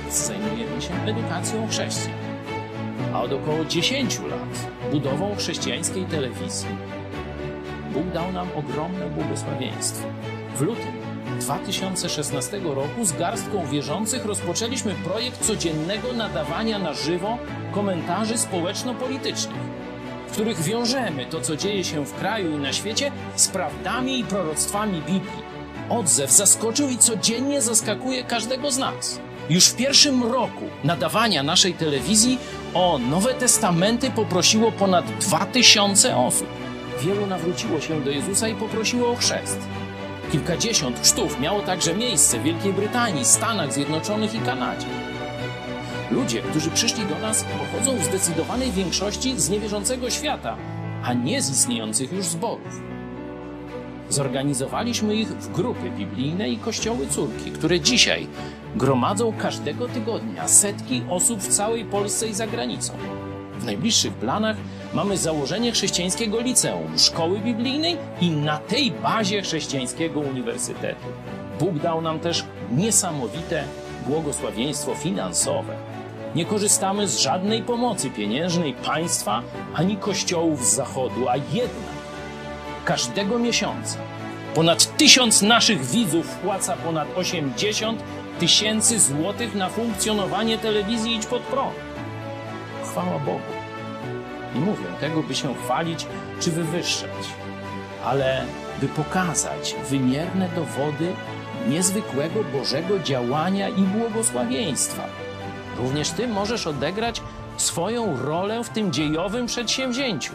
zajmujemy się edukacją chrześcijan, a od około 10 lat budową chrześcijańskiej telewizji. Bóg dał nam ogromne błogosławieństwo. W lutym 2016 roku z garstką wierzących rozpoczęliśmy projekt codziennego nadawania na żywo komentarzy społeczno-politycznych, w których wiążemy to, co dzieje się w kraju i na świecie, z prawdami i proroctwami Biblii. Odzew zaskoczył i codziennie zaskakuje każdego z nas. Już w pierwszym roku nadawania naszej telewizji o Nowe Testamenty poprosiło ponad 2000 osób. Wielu nawróciło się do Jezusa i poprosiło o chrzest. Kilkadziesiąt chrztów miało także miejsce w Wielkiej Brytanii, Stanach Zjednoczonych i Kanadzie. Ludzie, którzy przyszli do nas, pochodzą w zdecydowanej większości z niewierzącego świata, a nie z istniejących już zborów. Zorganizowaliśmy ich w grupy biblijne i kościoły córki, które dzisiaj gromadzą każdego tygodnia setki osób w całej Polsce i za granicą. W najbliższych planach mamy założenie chrześcijańskiego liceum, szkoły biblijnej i na tej bazie chrześcijańskiego uniwersytetu. Bóg dał nam też niesamowite błogosławieństwo finansowe. Nie korzystamy z żadnej pomocy pieniężnej państwa ani kościołów z zachodu, a jednak każdego miesiąca ponad 1000 naszych widzów wpłaca ponad 80 000 złotych na funkcjonowanie telewizji Idź Pod Prąd. Chwała Bogu. Nie mówię tego, by się chwalić czy wywyższać, ale by pokazać wymierne dowody niezwykłego Bożego działania i błogosławieństwa. Również ty możesz odegrać swoją rolę w tym dziejowym przedsięwzięciu.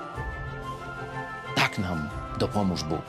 Tak nam dopomóż Bóg.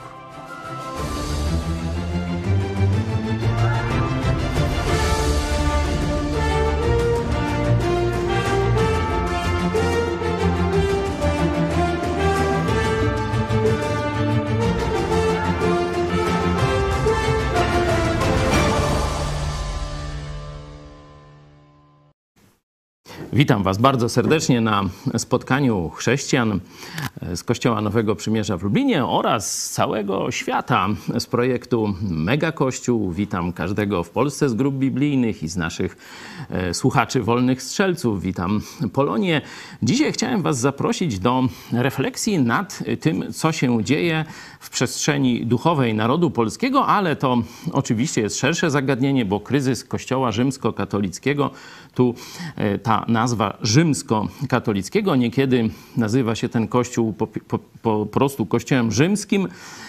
Witam Was bardzo serdecznie na spotkaniu chrześcijan z Kościoła Nowego Przymierza w Lublinie oraz z całego świata z projektu Mega Kościół. Witam każdego w Polsce z grup biblijnych i z naszych słuchaczy Wolnych Strzelców. Witam Polonię. Dzisiaj chciałem Was zaprosić do refleksji nad tym, co się dzieje w przestrzeni duchowej narodu polskiego, ale to oczywiście jest szersze zagadnienie, bo kryzys Kościoła rzymskokatolickiego, tu ta nazwa rzymskokatolickiego, niekiedy nazywa się ten kościół po prostu kościołem rzymskim,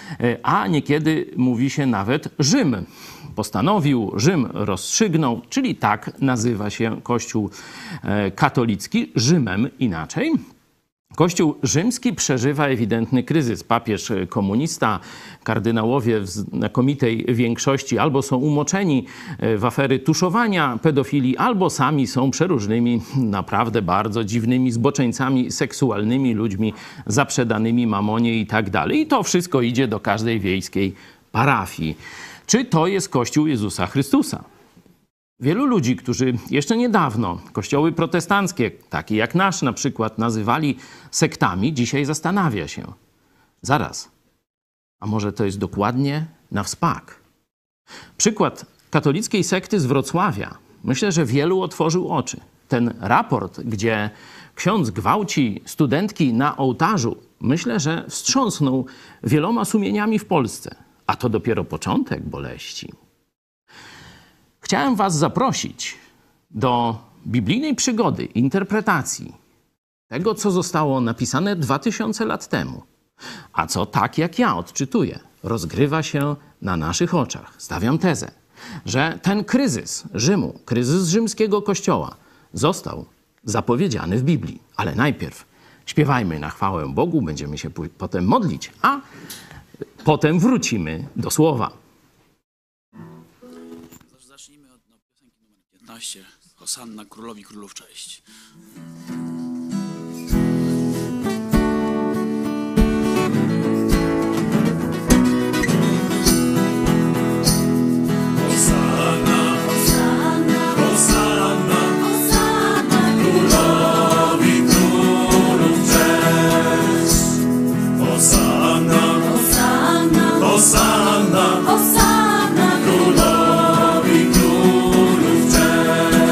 a niekiedy mówi się nawet Rzym postanowił, Rzym rozstrzygnął, czyli tak nazywa się kościół katolicki, Rzymem inaczej. Kościół rzymski przeżywa ewidentny kryzys. Papież komunista, kardynałowie w znakomitej większości albo są umoczeni w afery tuszowania pedofilii, albo sami są przeróżnymi, naprawdę bardzo dziwnymi zboczeńcami seksualnymi, ludźmi zaprzedanymi mamonie i tak dalej. I to wszystko idzie do każdej wiejskiej parafii. Czy to jest Kościół Jezusa Chrystusa? Wielu ludzi, którzy jeszcze niedawno kościoły protestanckie, takie jak nasz na przykład, nazywali sektami, dzisiaj zastanawia się. Zaraz, a może to jest dokładnie na wspak? Przykład katolickiej sekty z Wrocławia, myślę, że wielu otworzył oczy. Ten raport, gdzie ksiądz gwałci studentki na ołtarzu, myślę, że wstrząsnął wieloma sumieniami w Polsce. A to dopiero początek boleści. Chciałem Was zaprosić do biblijnej przygody, interpretacji tego, co zostało napisane 2000 lat temu, a co tak jak ja odczytuję, rozgrywa się na naszych oczach. Stawiam tezę, że ten kryzys Rzymu, kryzys rzymskiego kościoła został zapowiedziany w Biblii. Ale najpierw śpiewajmy na chwałę Bogu, będziemy się potem modlić, a potem wrócimy do słowa. Zacznijmy od piosenki numer 15. Hosanna Królowi Królów, cześć. Hosanna, Hosanna, Królowi Królów cześć.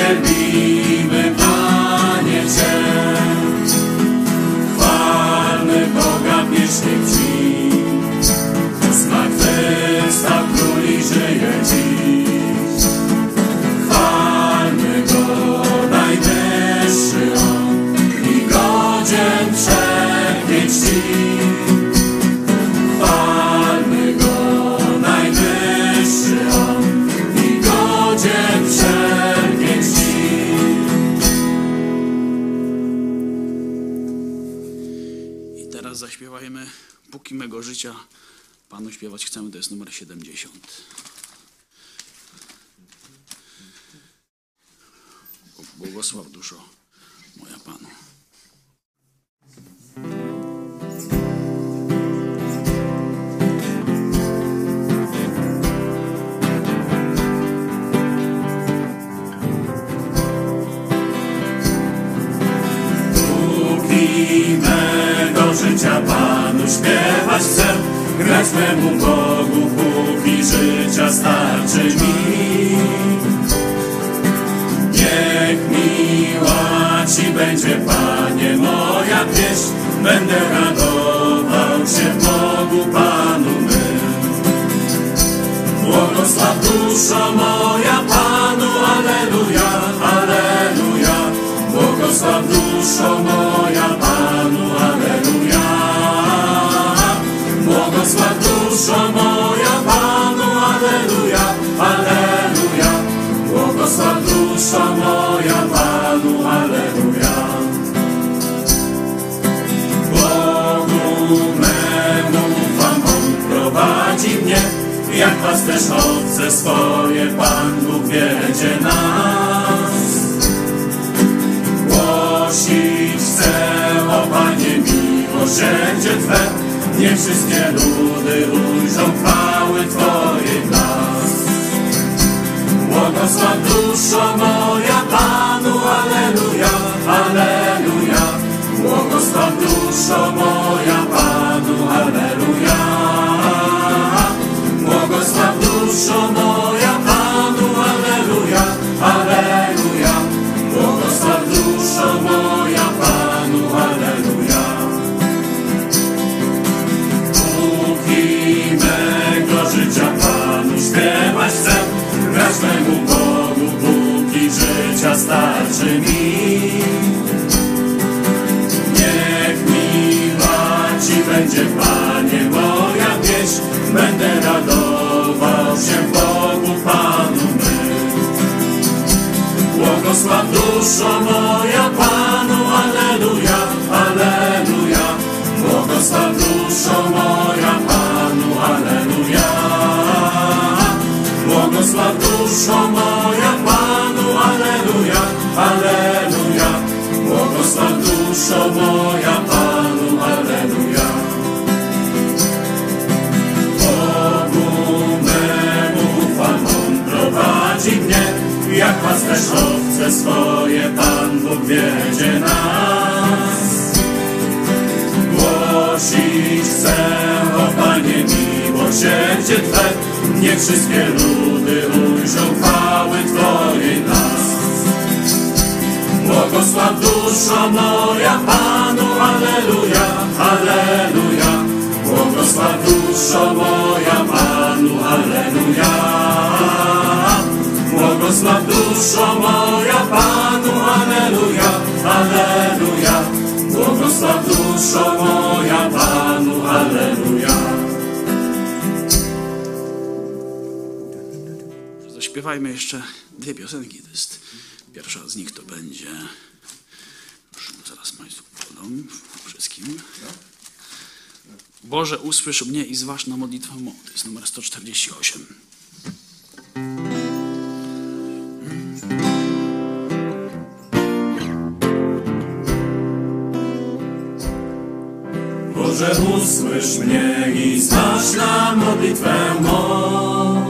Wielbimy, Panie, Cię. Chwalmy Boga pieśni Ci. Zmartwychwstał Król i żyje dziś. Chwalmy Go, najwyższy On i godzien wszelkiej czci. Chwalmy Go, najwyższy On i godzien wszelkiej czci. I teraz zaśpiewajmy Póki mego życia Panu śpiewać chcemy, to jest numer 70. Błogosław duszo moja Panu. Póki mego życia Panu śpiewać chcę, grać memu Bogu, póki życia starczy mi. Niech miła Ci będzie, Panie, moja pieśń, będę radował się w Bogu Panu mym. Błogosław duszo moja Panu, alleluja, alleluja. Błogosław duszo moja Panu, alleluja. Błogosław duszo moja Panu, alleluja, alleluja. Błogosław duszo moja Panu, alleluja. Bogu memu ufam, On prowadzi mnie, jak pasterz owce swoje, Pan Bóg wiedzie nas. Głosić chcę, o Panie, miłosierdzie Twe, niech wszystkie ludy ujrzą chwały Twojej blask. Błogosław duszo moja Panu, alleluja, alleluja. Błogosław duszo moja Panu, alleluja. Błogosław duszo moja Panu, alleluja, alleluja. Błogosław duszo moja Panu, alleluja. Póki mego życia Panu śpiewać chcę, grać memu Bogu, póki życia starczy mi. Niech miła Ci będzie, Panie, moja pieśń, będę radował się w Bogu Panu mym. Błogosław duszo moja Panu, alleluja, alleluja. Błogosław duszo moja Panu, alleluja. Błogosław duszo moja Panu, alleluja, alleluja. Błogosław duszo moja Panu, alleluja. Bogu memu ufam, On prowadzi mnie, jak pasterz owce swoje, Pan Bóg wiedzie nas. Głosić chcę, o Panie, miłosierdzie Twe, niech wszystkie ludy ujrzą chwały Twojej blask. Błogosław duszo moja Panu, alleluja, alleluja. Błogosław duszo moja Panu, alleluja. Błogosław duszo moja Panu, alleluja, alleluja. Błogosław duszo moja Panu, alleluja. Zaśpiewajmy jeszcze dwie piosenki. To jest pierwsza z nich, to będzie, już zaraz Państwu podam wszystkim. Boże, usłysz mnie i zważ na modlitwę mą. To jest numer 148. Boże, usłysz mnie i zważ na modlitwę mą.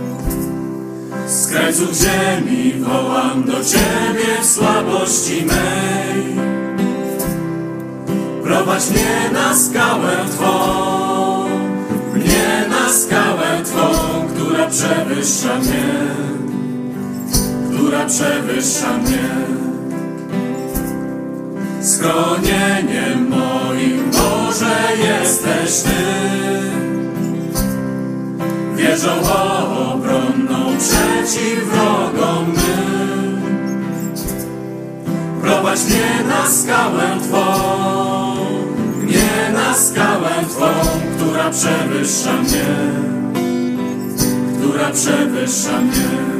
Z krańców ziemi wołam do Ciebie w słabości mej. Prowadź mnie na skałę Twą, mnie na skałę Twą, która przewyższa mnie, która przewyższa mnie. Schronieniem moim, Boże, jesteś Ty, wieżą obronną przeciw wrogom mym. Prowadź mnie na skałę Twą, mnie na skałę Twą, która przewyższa mnie, która przewyższa mnie.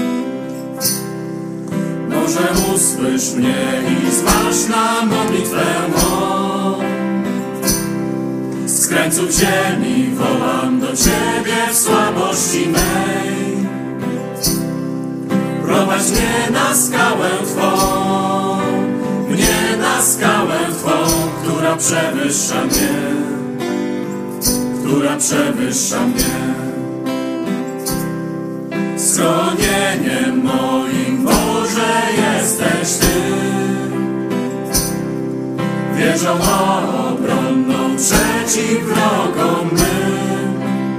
Boże, usłysz mnie i zważ na modlitwę mą. Z krańców ziemi wołam do Ciebie w słabości mej. Prowadź mnie na skałę Twą, mnie na skałę Twą, która przewyższa mnie, która przewyższa mnie. Schronieniem moim, Boże, jesteś Ty, wieżą obronną przeciw wrogom mym.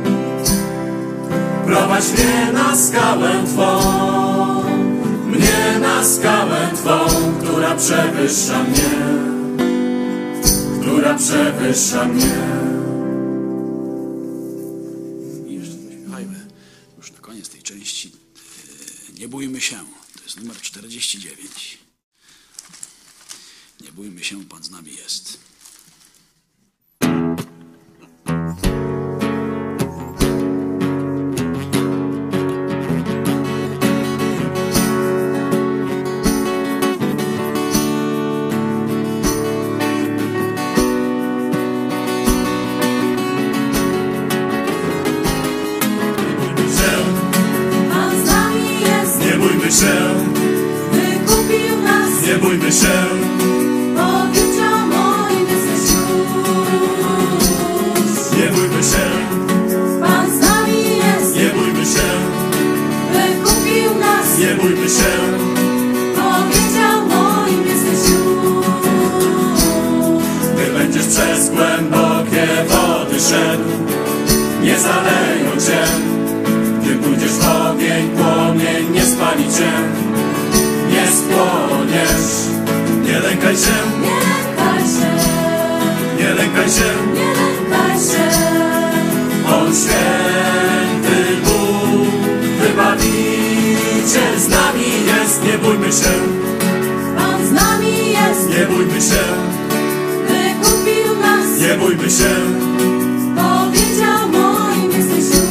Prowadź mnie na skałę Twą, mnie na skałę Twą, która przewyższa mnie, która przewyższa mnie. I jeszcze śpiewajmy już na koniec tej części. Nie bójmy się. To jest numer 49. Nie bójmy się, Pan z nami jest. Wykupił nas, nie bójmy się, powiedział moim jesteś już. Nie bójmy się, Pan z nami jest, nie bójmy się, wykupił nas, nie bójmy się, powiedział moim jesteś już. Gdy będziesz przez głębokie wody szedł, nie zaleją cię. Gdy pójdziesz w ogień, płomień nie spali cię, nie spłoniesz. Nie lękaj się, nie lękaj się, nie lękaj się, nie lękaj się. On święty Bóg, wybawiciel z nami jest, nie bójmy się. On z nami jest, nie bójmy się. Wykupił nas, nie bójmy się. Powiedział moim jesteś już.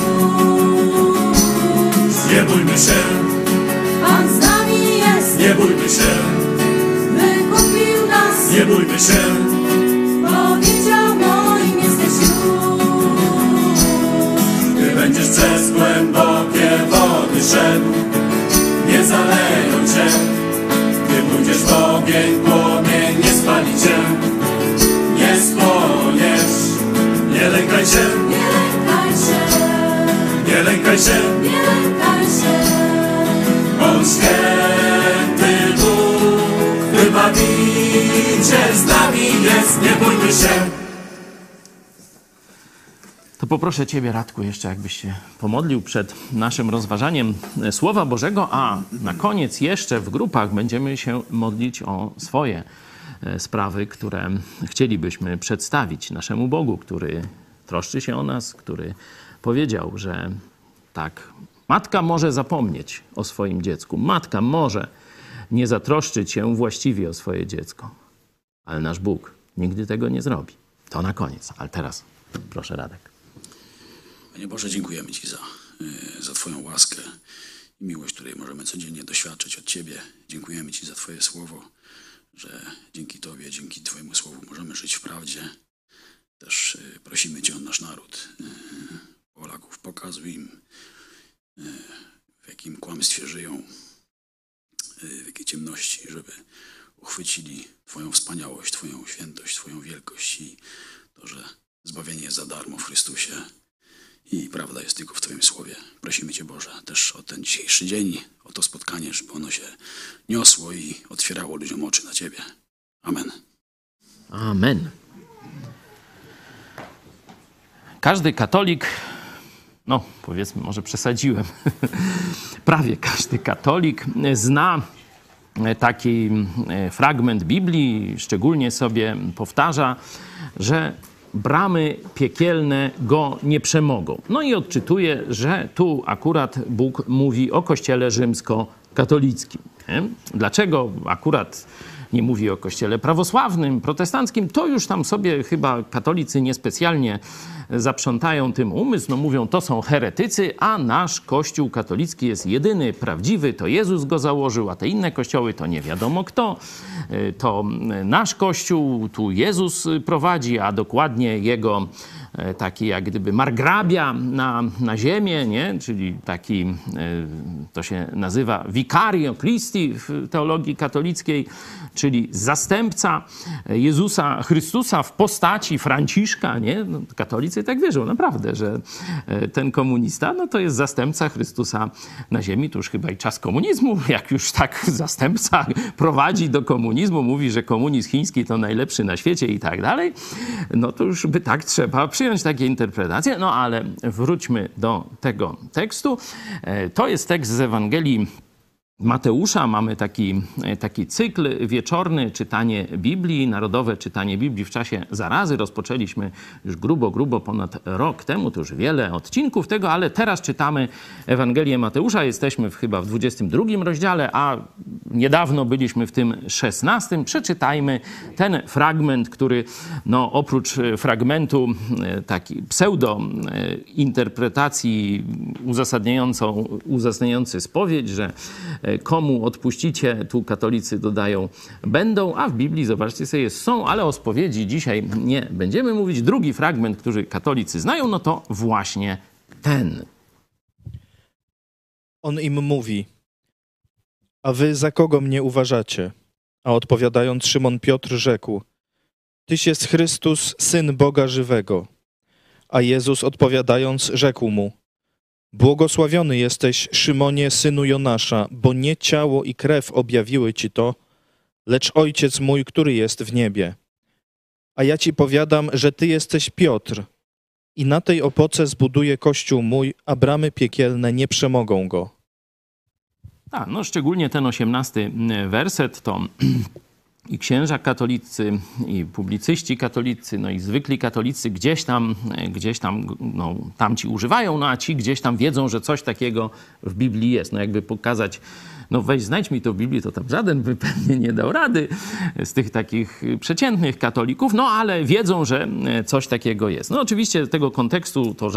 Nie bójmy się, Pan z nami jest, nie bójmy się. Wykupił nas, nie bójmy się. Powiedział moim jesteś już. Gdy będziesz przez głębokie wody szedł, nie zaleją cię. Gdy pójdziesz w ogień, płomień nie spali cię, nie spłoniesz. Nie lękaj się, nie lękaj się, nie lękaj się, nie lękaj się. On święty Bóg, wybawiciel z nami jest, nie bójmy się. To poproszę Ciebie, Radku, jeszcze jakbyś się pomodlił przed naszym rozważaniem Słowa Bożego, a na koniec jeszcze w grupach będziemy się modlić o swoje sprawy, które chcielibyśmy przedstawić naszemu Bogu, który troszczy się o nas, który powiedział, że tak, matka może zapomnieć o swoim dziecku, matka może nie zatroszczyć się właściwie o swoje dziecko, ale nasz Bóg nigdy tego nie zrobi. To na koniec, ale teraz proszę, Radek. Panie Boże, dziękujemy Ci za Twoją łaskę i miłość, której możemy codziennie doświadczyć od Ciebie. Dziękujemy Ci za Twoje słowo, że dzięki Tobie, dzięki Twojemu słowu możemy żyć w prawdzie. Też prosimy Cię o nasz naród, Polaków. Pokazuj im, w jakim kłamstwie żyją, w jakiej ciemności, żeby uchwycili Twoją wspaniałość, Twoją świętość, Twoją wielkość i to, że zbawienie jest za darmo w Chrystusie i prawda jest tylko w Twoim słowie. Prosimy Cię, Boże, też o ten dzisiejszy dzień, o to spotkanie, żeby ono się niosło i otwierało ludziom oczy na Ciebie. Amen. Amen. Każdy katolik no powiedzmy, może przesadziłem, prawie każdy katolik zna taki fragment Biblii, szczególnie sobie powtarza, że bramy piekielne go nie przemogą. No i odczytuje, że tu akurat Bóg mówi o Kościele rzymskokatolickim. Nie? Dlaczego akurat nie mówi o Kościele prawosławnym, protestanckim? To już tam sobie chyba katolicy niespecjalnie zaprzątają tym umysł. No mówią, to są heretycy, a nasz Kościół katolicki jest jedyny, prawdziwy, to Jezus go założył, a te inne kościoły to nie wiadomo kto. To nasz Kościół, tu Jezus prowadzi, a dokładnie jego taki jak gdyby margrabia na ziemię, nie? Czyli taki, to się nazywa vicario Christi w teologii katolickiej, czyli zastępca Jezusa Chrystusa w postaci Franciszka, nie? No, katolicy tak wierzą naprawdę, że ten komunista, no to jest zastępca Chrystusa na ziemi. To już chyba i czas komunizmu, jak już tak zastępca prowadzi do komunizmu, mówi, że komunizm chiński to najlepszy na świecie i tak dalej, no to już by tak trzeba przyjąć takie interpretacje. No ale wróćmy do tego tekstu. To jest tekst z Ewangelii Mateusza. Mamy taki cykl wieczorny, czytanie Biblii, narodowe czytanie Biblii w czasie zarazy. Rozpoczęliśmy już grubo ponad rok temu, to już wiele odcinków tego, ale teraz czytamy Ewangelię Mateusza. Jesteśmy chyba w 22 rozdziale, a niedawno byliśmy w tym 16. Przeczytajmy ten fragment, który no, oprócz fragmentu takiej pseudo-interpretacji uzasadniający spowiedź, że komu odpuścicie, tu katolicy dodają będą, a w Biblii, zobaczcie sobie, są, ale o spowiedzi dzisiaj nie będziemy mówić. Drugi fragment, który katolicy znają, no to właśnie ten. On im mówi: a wy za kogo mnie uważacie? A odpowiadając Szymon Piotr rzekł: Tyś jest Chrystus, Syn Boga żywego. A Jezus odpowiadając rzekł mu: Błogosławiony jesteś, Szymonie, synu Jonasza, bo nie ciało i krew objawiły ci to, lecz Ojciec mój, który jest w niebie. A ja ci powiadam, że ty jesteś Piotr i na tej opoce zbuduję Kościół mój, a bramy piekielne nie przemogą go. Tak, no szczególnie ten 18 werset to i księża katolicy, i publicyści katolicy, no i zwykli katolicy gdzieś tam no, tamci używają, no a ci gdzieś tam wiedzą, że coś takiego w Biblii jest. No jakby pokazać, no weź znajdź mi to w Biblii, to tam żaden by pewnie nie dał rady z tych takich przeciętnych katolików, no ale wiedzą, że coś takiego jest. No oczywiście z tego kontekstu to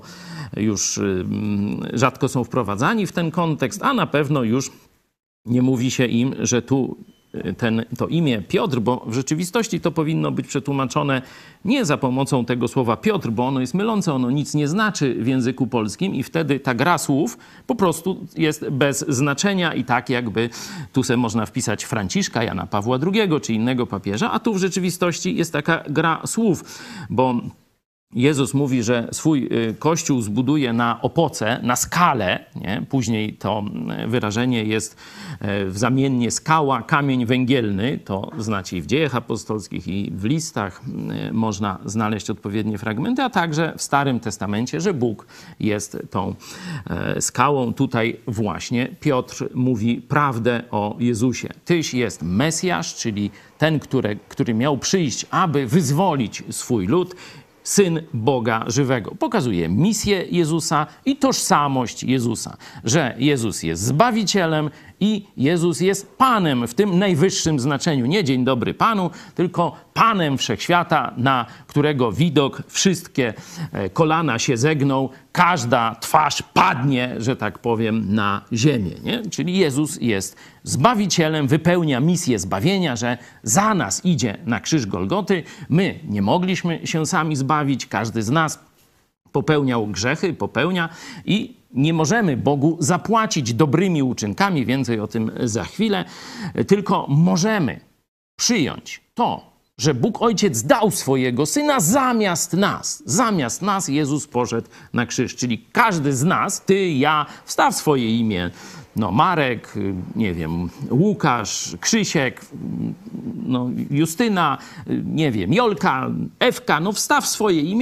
rzadko są wprowadzani w ten kontekst, a na pewno już nie mówi się im, że tu to imię Piotr, bo w rzeczywistości to powinno być przetłumaczone nie za pomocą tego słowa Piotr, bo ono jest mylące, ono nic nie znaczy w języku polskim i wtedy ta gra słów po prostu jest bez znaczenia i tak jakby tu se można wpisać Franciszka, Jana Pawła II czy innego papieża, a tu w rzeczywistości jest taka gra słów, bo Jezus mówi, że swój Kościół zbuduje na opoce, na skale. Nie? Później to wyrażenie jest zamiennie skała, kamień węgielny. To znaczy i w Dziejach Apostolskich, i w listach można znaleźć odpowiednie fragmenty, a także w Starym Testamencie, że Bóg jest tą skałą. Tutaj właśnie Piotr mówi prawdę o Jezusie. Tyś jest Mesjasz, czyli ten, który miał przyjść, aby wyzwolić swój lud. Syn Boga żywego. Pokazuje misję Jezusa i tożsamość Jezusa, że Jezus jest Zbawicielem i Jezus jest Panem w tym najwyższym znaczeniu. Nie dzień dobry Panu, tylko Panem Wszechświata, na którego widok wszystkie kolana się zegną, każda twarz padnie, że tak powiem, na ziemię. Nie? Czyli Jezus jest Zbawicielem, wypełnia misję zbawienia, że za nas idzie na krzyż Golgoty. My nie mogliśmy się sami zbawić, każdy z nas popełniał grzechy, i nie możemy Bogu zapłacić dobrymi uczynkami, więcej o tym za chwilę, tylko możemy przyjąć to, że Bóg Ojciec dał swojego Syna zamiast nas Jezus poszedł na krzyż. Czyli każdy z nas, ty, ja, wstaw swoje imię, no Marek, nie wiem, Łukasz, Krzysiek, no Justyna, nie wiem, Jolka, Ewka, no wstaw swoje imię,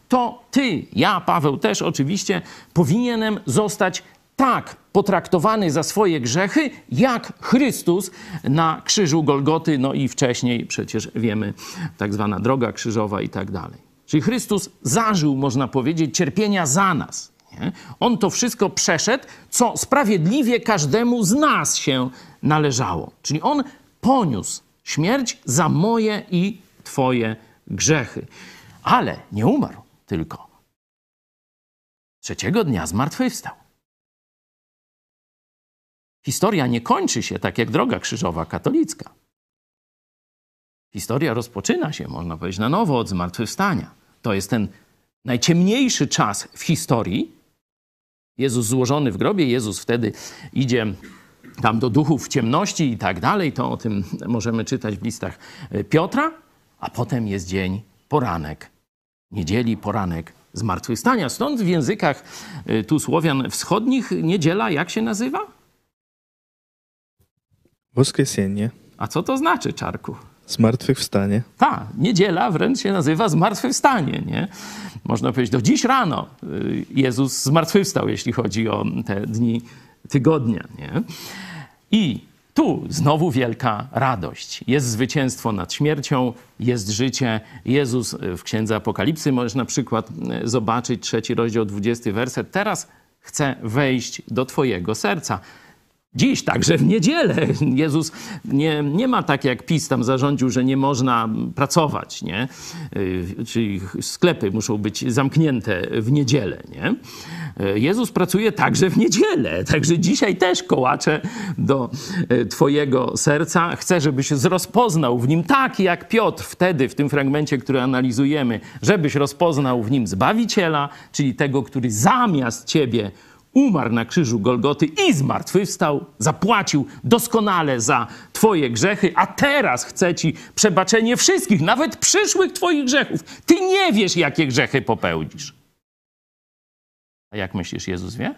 to ty, ja, Paweł też oczywiście, powinienem zostać tak potraktowany za swoje grzechy, jak Chrystus na krzyżu Golgoty, no i wcześniej przecież wiemy, tak zwana droga krzyżowa i tak dalej. Czyli Chrystus zażył, można powiedzieć, cierpienia za nas. Nie? On to wszystko przeszedł, co sprawiedliwie każdemu z nas się należało. Czyli on poniósł śmierć za moje i twoje grzechy. Ale nie umarł tylko. Trzeciego dnia zmartwychwstał. Historia nie kończy się tak jak droga krzyżowa katolicka. Historia rozpoczyna się, można powiedzieć, na nowo od zmartwychwstania. To jest ten najciemniejszy czas w historii. Jezus złożony w grobie, Jezus wtedy idzie tam do duchów w ciemności i tak dalej. To o tym możemy czytać w listach Piotra. A potem jest dzień, poranek, niedzieli, poranek zmartwychwstania. Stąd w językach tu Słowian wschodnich niedziela jak się nazywa? Woskresenje. A co to znaczy, Czarku? Zmartwychwstanie. Tak, niedziela wręcz się nazywa zmartwychwstanie, nie? Można powiedzieć, do dziś rano Jezus zmartwychwstał, jeśli chodzi o te dni tygodnia, nie? I tu znowu wielka radość. Jest zwycięstwo nad śmiercią, jest życie. Jezus w Księdze Apokalipsy możesz na przykład zobaczyć 3 rozdział 20 werset. Teraz chcę wejść do twojego serca. Dziś, także w niedzielę. Jezus nie ma tak jak PiS tam zarządził, że nie można pracować, nie? Czyli sklepy muszą być zamknięte w niedzielę, nie? Jezus pracuje także w niedzielę. Także dzisiaj też kołacze do twojego serca. Chcę, żebyś rozpoznał w nim tak jak Piotr wtedy w tym fragmencie, który analizujemy, żebyś rozpoznał w nim Zbawiciela, czyli tego, który zamiast ciebie umarł na krzyżu Golgoty i zmartwychwstał, zapłacił doskonale za twoje grzechy, a teraz chce ci przebaczenie wszystkich, nawet przyszłych twoich grzechów. Ty nie wiesz, jakie grzechy popełnisz. A jak myślisz, Jezus wie?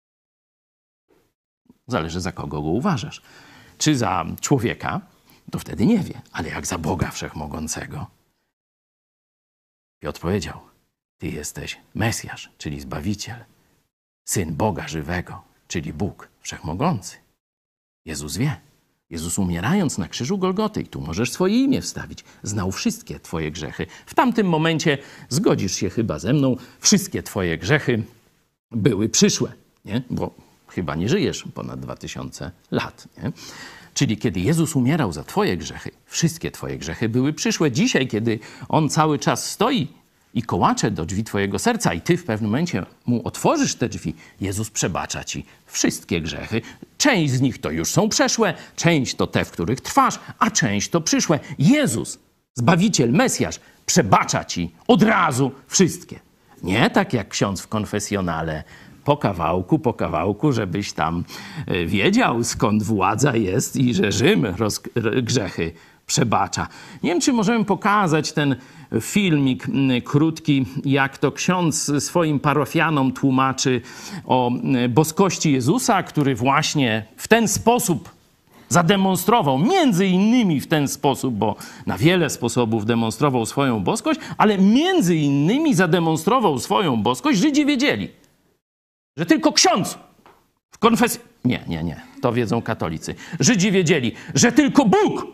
Zależy, za kogo go uważasz. Czy za człowieka, to wtedy nie wie, ale jak za Boga Wszechmogącego. Piotr powiedział, ty jesteś Mesjasz, czyli Zbawiciel. Syn Boga żywego, czyli Bóg Wszechmogący. Jezus wie. Jezus umierając na krzyżu Golgoty, i tu możesz swoje imię wstawić, znał wszystkie twoje grzechy. W tamtym momencie, zgodzisz się chyba ze mną, wszystkie twoje grzechy były przyszłe, nie? Bo chyba nie żyjesz ponad 2000 lat. Nie? Czyli kiedy Jezus umierał za twoje grzechy, wszystkie twoje grzechy były przyszłe. Dzisiaj, kiedy On cały czas stoi i kołacze do drzwi twojego serca i ty w pewnym momencie mu otworzysz te drzwi, Jezus przebacza ci wszystkie grzechy. Część z nich to już są przeszłe, część to te, w których trwasz, a część to przyszłe. Jezus, Zbawiciel, Mesjasz, przebacza ci od razu wszystkie. Nie tak jak ksiądz w konfesjonale, po kawałku, żebyś tam wiedział, skąd władza jest i że Rzym grzechy przebacza. Nie wiem, czy możemy pokazać ten filmik krótki, jak to ksiądz swoim parafianom tłumaczy o boskości Jezusa, który właśnie w ten sposób zademonstrował, między innymi w ten sposób, bo na wiele sposobów demonstrował swoją boskość, ale między innymi zademonstrował swoją boskość. Żydzi wiedzieli, że tylko ksiądz w konfesji... Nie, to wiedzą katolicy. Żydzi wiedzieli, że tylko Bóg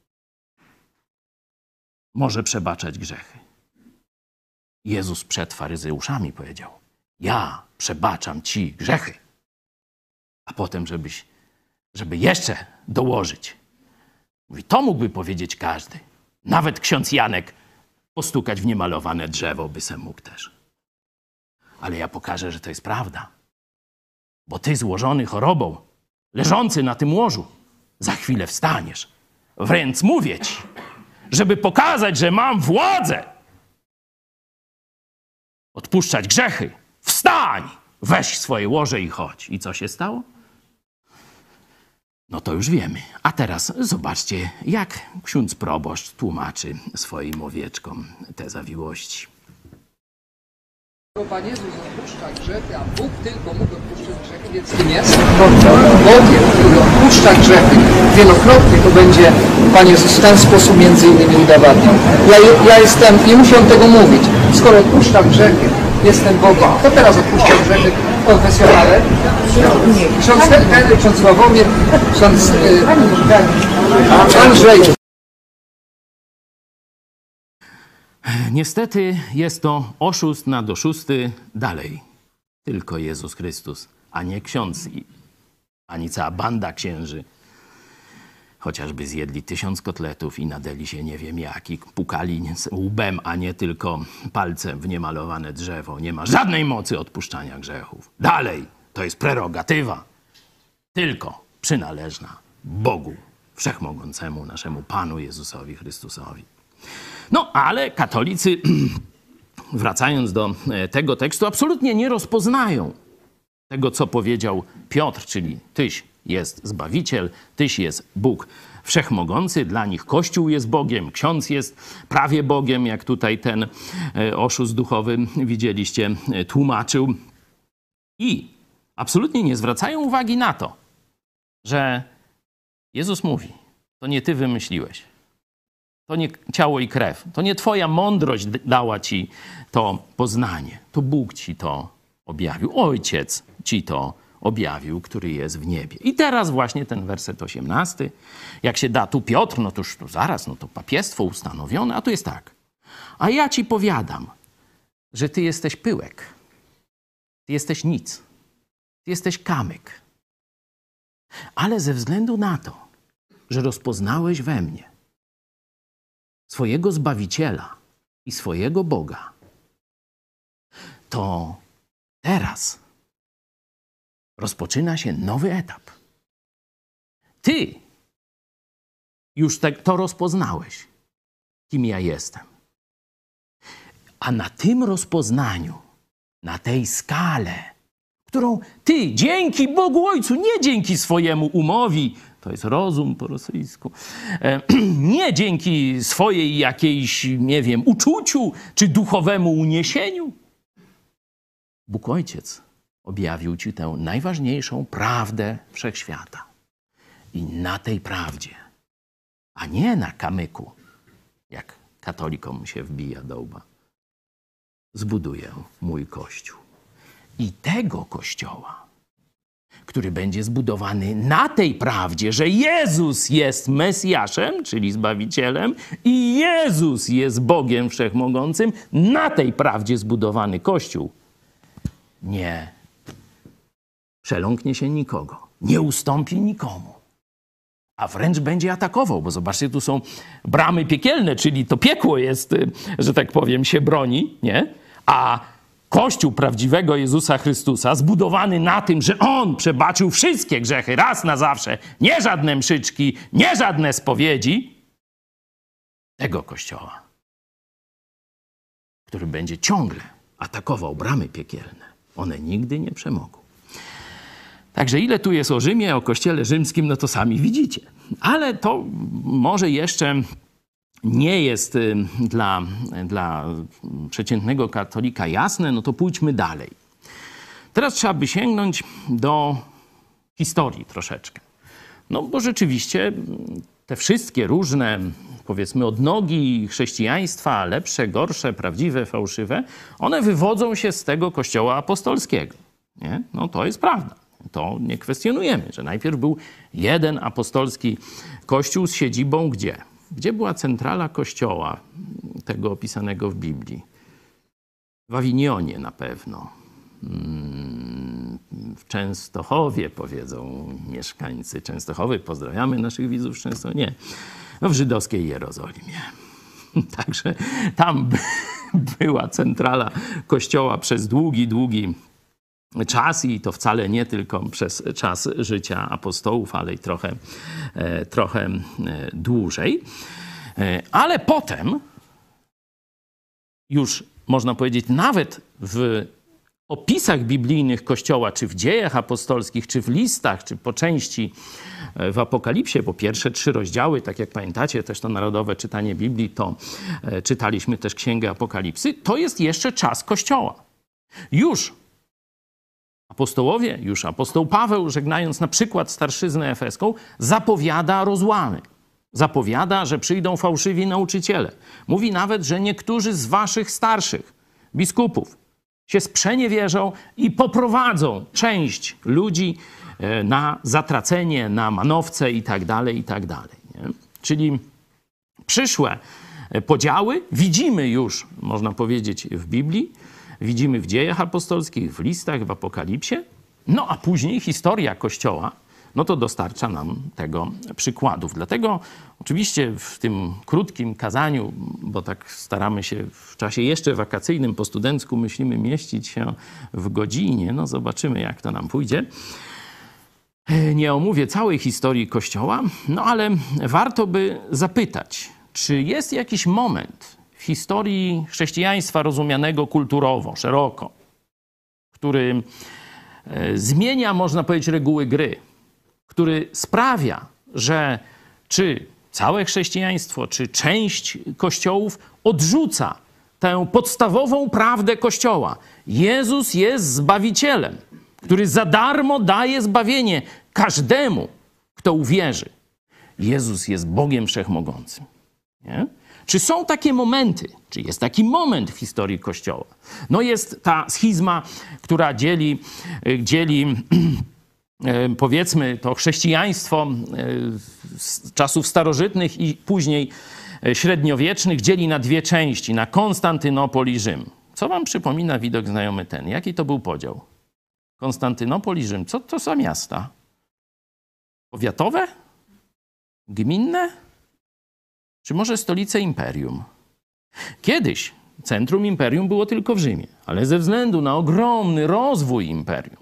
może przebaczać grzechy. Jezus przed faryzeuszami powiedział, ja przebaczam ci grzechy. A potem, żeby jeszcze dołożyć. Mówi, to mógłby powiedzieć każdy. Nawet ksiądz Janek postukać w niemalowane drzewo by se mógł też. Ale ja pokażę, że to jest prawda. Bo ty złożony chorobą, leżący na tym łożu, za chwilę wstaniesz. Wręcz mówię ci, żeby pokazać, że mam władzę odpuszczać grzechy. Wstań! Weź swoje łoże i chodź. I co się stało? No to już wiemy. A teraz zobaczcie, jak ksiądz proboszcz tłumaczy swoim owieczkom te zawiłości. Pan Jezus odpuszcza grzechy, a Bóg tylko mógł odpuszczać grzechy. Kim jest? Bogiem, który odpuszcza grzechy wielokrotnie, to będzie Pan Jezus w ten sposób między innymi udowadniał. Ja jestem, nie muszę tego mówić, skoro odpuszczam grzechy, jestem Bogiem. Kto teraz odpuszcza grzechy w konfesjonale? Ksiądz Henryk, ksiądz Sławomir, ksiądz Andrzej. Niestety jest to oszust na oszusty dalej. Tylko Jezus Chrystus, a nie ksiądz, ani cała banda księży. Chociażby zjedli 1000 kotletów i nadeli się nie wiem jaki, pukali łbem, a nie tylko palcem w niemalowane drzewo. Nie ma żadnej mocy odpuszczania grzechów. Dalej, to jest prerogatywa. Tylko przynależna Bogu Wszechmogącemu, naszemu Panu Jezusowi Chrystusowi. No, ale katolicy, wracając do tego tekstu, absolutnie nie rozpoznają tego, co powiedział Piotr, czyli Tyś jest Zbawiciel, Tyś jest Bóg Wszechmogący. Dla nich Kościół jest Bogiem, ksiądz jest prawie Bogiem, jak tutaj ten oszust duchowy, widzieliście, tłumaczył. I absolutnie nie zwracają uwagi na to, że Jezus mówi, to nie ty wymyśliłeś. To nie ciało i krew. To nie twoja mądrość dała ci to poznanie. To Bóg ci to objawił. Ojciec ci to objawił, który jest w niebie. I teraz właśnie ten werset 18. Jak się da tu Piotr, no to już to zaraz, no to papiestwo ustanowione. A tu jest tak. A ja ci powiadam, że ty jesteś pyłek. Ty jesteś nic. Ty jesteś kamyk. Ale ze względu na to, że rozpoznałeś we mnie swojego Zbawiciela i swojego Boga, to teraz rozpoczyna się nowy etap. Ty już to rozpoznałeś, kim ja jestem. A na tym rozpoznaniu, na tej skale, którą ty dzięki Bogu Ojcu, nie dzięki swojemu umowi, to jest rozum po rosyjsku, nie dzięki swojej jakiejś, nie wiem, uczuciu czy duchowemu uniesieniu. Bóg Ojciec objawił ci tę najważniejszą prawdę wszechświata. I na tej prawdzie, a nie na kamyku, jak katolikom się wbija do łba, zbuduję mój Kościół. I tego Kościoła, który będzie zbudowany na tej prawdzie, że Jezus jest Mesjaszem, czyli Zbawicielem, i Jezus jest Bogiem Wszechmogącym, na tej prawdzie zbudowany Kościół nie przeląknie się nikogo, nie ustąpi nikomu, a wręcz będzie atakował, bo zobaczcie, tu są bramy piekielne, czyli to piekło jest, że tak powiem, się broni, nie? A Kościół prawdziwego Jezusa Chrystusa, zbudowany na tym, że On przebaczył wszystkie grzechy raz na zawsze, nie żadne mszyczki, nie żadne spowiedzi, tego Kościoła, który będzie ciągle atakował bramy piekielne, one nigdy nie przemogą. Także ile tu jest o Rzymie, o Kościele rzymskim, no to sami widzicie. Ale to może jeszcze nie jest dla przeciętnego katolika jasne, no to pójdźmy dalej. Teraz trzeba by sięgnąć do historii troszeczkę. No bo rzeczywiście te wszystkie różne, powiedzmy, odnogi chrześcijaństwa, lepsze, gorsze, prawdziwe, fałszywe, one wywodzą się z tego Kościoła apostolskiego. Nie? No to jest prawda. To nie kwestionujemy, że najpierw był jeden apostolski Kościół z siedzibą gdzie? Gdzie była centrala Kościoła, tego opisanego w Biblii? W Awinionie na pewno. W Częstochowie, powiedzą mieszkańcy Częstochowy. Pozdrawiamy naszych widzów z Częstochowy. Nie. No, w żydowskiej Jerozolimie. Także tam była centrala Kościoła przez długi czas i to wcale nie tylko przez czas życia apostołów, ale i trochę dłużej. Ale potem już można powiedzieć nawet w opisach biblijnych Kościoła, czy w dziejach apostolskich, czy w listach, czy po części w Apokalipsie, bo pierwsze 3 rozdziały, tak jak pamiętacie, też to narodowe czytanie Biblii, to czytaliśmy też Księgę Apokalipsy, to jest jeszcze czas Kościoła. Już Apostołowie, już apostoł Paweł, żegnając na przykład starszyznę efeską, zapowiada rozłamy. Zapowiada, że przyjdą fałszywi nauczyciele. Mówi nawet, że niektórzy z waszych starszych biskupów się sprzeniewierzą i poprowadzą część ludzi na zatracenie, na manowce i tak dalej, i tak dalej. Nie? Czyli przyszłe podziały widzimy już, można powiedzieć, w Biblii, widzimy w dziejach apostolskich, w listach, w Apokalipsie, no a później historia Kościoła, no to dostarcza nam tego przykładów. Dlatego oczywiście w tym krótkim kazaniu, bo tak staramy się w czasie jeszcze wakacyjnym po studencku myślimy mieścić się w godzinie, no zobaczymy jak to nam pójdzie. Nie omówię całej historii Kościoła, no ale warto by zapytać, czy jest jakiś moment w historii chrześcijaństwa rozumianego kulturowo, szeroko, który zmienia, można powiedzieć, reguły gry, który sprawia, że czy całe chrześcijaństwo, czy część kościołów odrzuca tę podstawową prawdę Kościoła. Jezus jest Zbawicielem, który za darmo daje zbawienie każdemu, kto uwierzy. Jezus jest Bogiem Wszechmogącym. Nie? Czy są takie momenty, czy jest taki moment w historii Kościoła? No jest ta schizma, która dzieli powiedzmy to chrześcijaństwo z czasów starożytnych i później średniowiecznych dzieli na dwie części, na Konstantynopol i Rzym. Co wam przypomina widok znajomy ten? Jaki to był podział? Konstantynopol i Rzym. Co to za miasta? Powiatowe? Gminne? Czy może stolice imperium? Kiedyś centrum imperium było tylko w Rzymie, ale ze względu na ogromny rozwój imperium,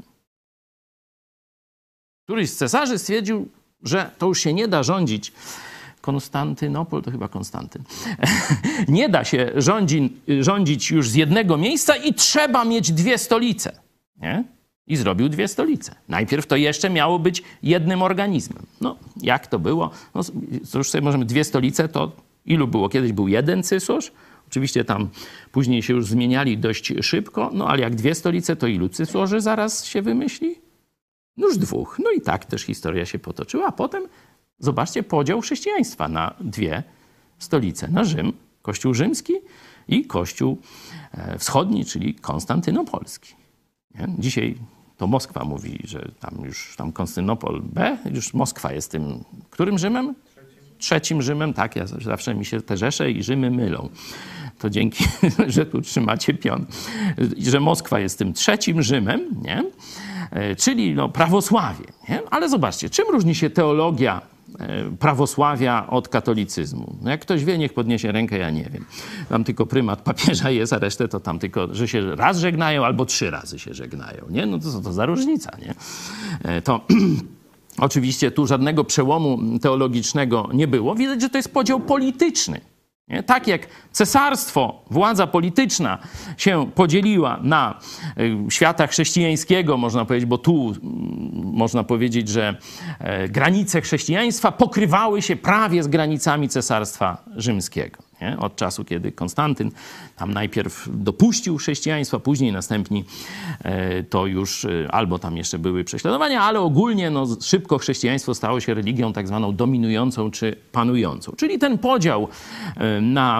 któryś z cesarzy stwierdził, że to już się nie da rządzić. Konstantynopol to chyba Konstantyn. Nie da się rządzić już z jednego miejsca i trzeba mieć dwie stolice. Nie? I zrobił dwie stolice. Najpierw to jeszcze miało być jednym organizmem. No, jak to było? No, to już sobie możemy dwie stolice, to ilu było? Kiedyś był jeden cysarz. Oczywiście tam później się już zmieniali dość szybko, no ale jak dwie stolice, to ilu cysarzy zaraz się wymyśli? No już dwóch. No i tak też historia się potoczyła. A potem, zobaczcie, podział chrześcijaństwa na dwie stolice. Na Rzym, Kościół rzymski i Kościół wschodni, czyli konstantynopolski. Nie? Dzisiaj to Moskwa mówi, że tam Konstantynopol B, już Moskwa jest tym, którym Rzymem? Trzecim Rzymem, tak, ja zawsze mi się te Rzesze i Rzymy mylą. To dzięki, że tu trzymacie pion. Że Moskwa jest tym trzecim Rzymem, nie? Czyli no, prawosławie. Nie? Ale zobaczcie, czym różni się teologia prawosławia od katolicyzmu? No jak ktoś wie, niech podniesie rękę, ja nie wiem. Tam tylko prymat papieża jest, a resztę to tam tylko, że się raz żegnają albo 3 razy się żegnają. Nie? No to co to za różnica, nie? To oczywiście tu żadnego przełomu teologicznego nie było. Widać, że to jest podział polityczny. Nie? Tak jak cesarstwo, władza polityczna się podzieliła na świata chrześcijańskiego, można powiedzieć, bo tu można powiedzieć, że granice chrześcijaństwa pokrywały się prawie z granicami cesarstwa rzymskiego. Nie? Od czasu, kiedy Konstantyn tam najpierw dopuścił chrześcijaństwo, później następni to już albo tam jeszcze były prześladowania, ale ogólnie no, szybko chrześcijaństwo stało się religią tak zwaną dominującą czy panującą. Czyli ten podział na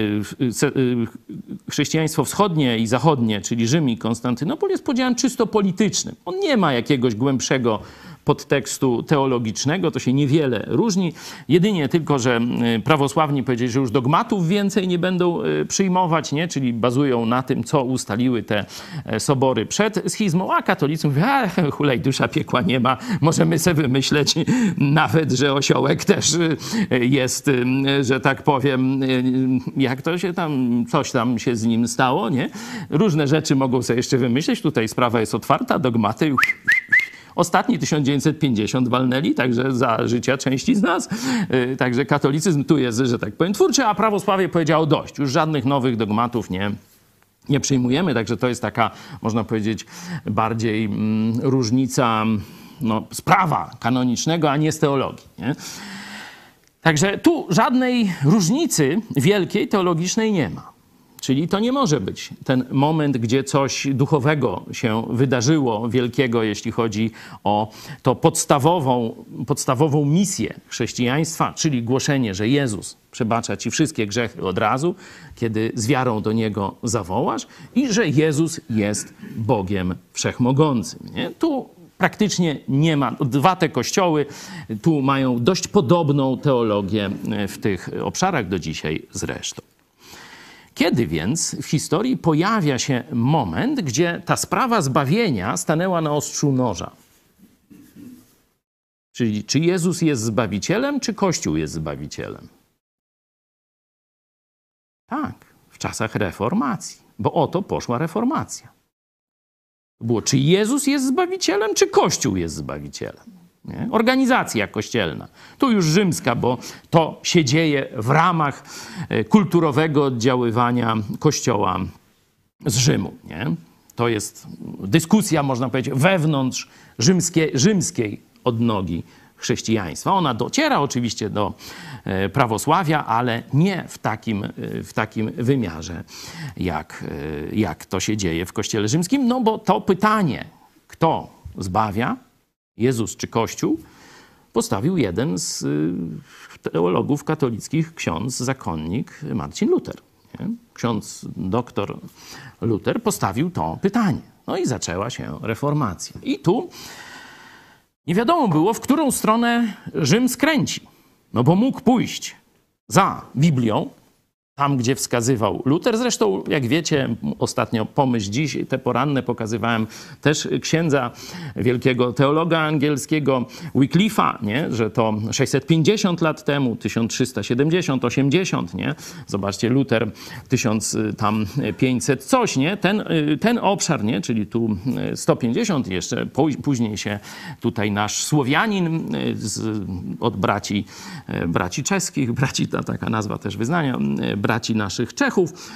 chrześcijaństwo wschodnie i zachodnie, czyli Rzym i Konstantynopol, jest podziałem czysto politycznym. On nie ma jakiegoś głębszego podtekstu teologicznego, to się niewiele różni. Jedynie tylko, że prawosławni powiedzieli, że już dogmatów więcej nie będą przyjmować, nie? Czyli bazują na tym, co ustaliły te sobory przed schizmą, a katolicy mówią, hulaj, dusza piekła nie ma, możemy sobie wymyśleć nawet, że osiołek też jest, że tak powiem, jak to się tam, coś tam się z nim stało, nie? Różne rzeczy mogą sobie jeszcze wymyśleć, tutaj sprawa jest otwarta, dogmaty. Ostatni 1950 walnęli, także za życia części z nas. Także katolicyzm tu jest, że tak powiem, twórczy, a prawosławie powiedziało dość. Już żadnych nowych dogmatów nie przyjmujemy, także to jest taka, można powiedzieć, bardziej różnica z prawa kanonicznego, a nie z teologii. Nie? Także tu żadnej różnicy wielkiej teologicznej nie ma. Czyli to nie może być ten moment, gdzie coś duchowego się wydarzyło, wielkiego, jeśli chodzi o to podstawową misję chrześcijaństwa, czyli głoszenie, że Jezus przebacza ci wszystkie grzechy od razu, kiedy z wiarą do Niego zawołasz i że Jezus jest Bogiem Wszechmogącym. Nie? Tu praktycznie nie ma. Dwa te kościoły tu mają dość podobną teologię w tych obszarach do dzisiaj zresztą. Kiedy więc w historii pojawia się moment, gdzie ta sprawa zbawienia stanęła na ostrzu noża? Czyli czy Jezus jest Zbawicielem, czy Kościół jest Zbawicielem? Tak, w czasach reformacji, bo o to poszła reformacja. Było, czy Jezus jest Zbawicielem, czy Kościół jest Zbawicielem? Nie? Organizacja kościelna. Tu już rzymska, bo to się dzieje w ramach kulturowego oddziaływania Kościoła z Rzymu. Nie? To jest dyskusja, można powiedzieć, wewnątrz rzymskiej odnogi chrześcijaństwa. Ona dociera oczywiście do prawosławia, ale nie w takim wymiarze, jak to się dzieje w Kościele rzymskim. No bo to pytanie, kto zbawia, Jezus czy Kościół, postawił jeden z teologów katolickich, ksiądz, zakonnik Marcin Luter. Nie? Ksiądz doktor Luter postawił to pytanie. No i zaczęła się reformacja. I tu nie wiadomo było, w którą stronę Rzym skręci. No bo mógł pójść za Biblią, tam gdzie wskazywał Luter. Zresztą, jak wiecie, ostatnio Pomyśl Dziś, te poranne pokazywałem też księdza wielkiego teologa angielskiego Wycliffe'a, nie? Że to 650 lat temu, 1370, 80, nie? Zobaczcie, Luter 1500 coś, nie? Ten obszar, nie? Czyli tu 150, jeszcze później się tutaj nasz Słowianin od braci czeskich, taka nazwa też wyznania, braci naszych Czechów,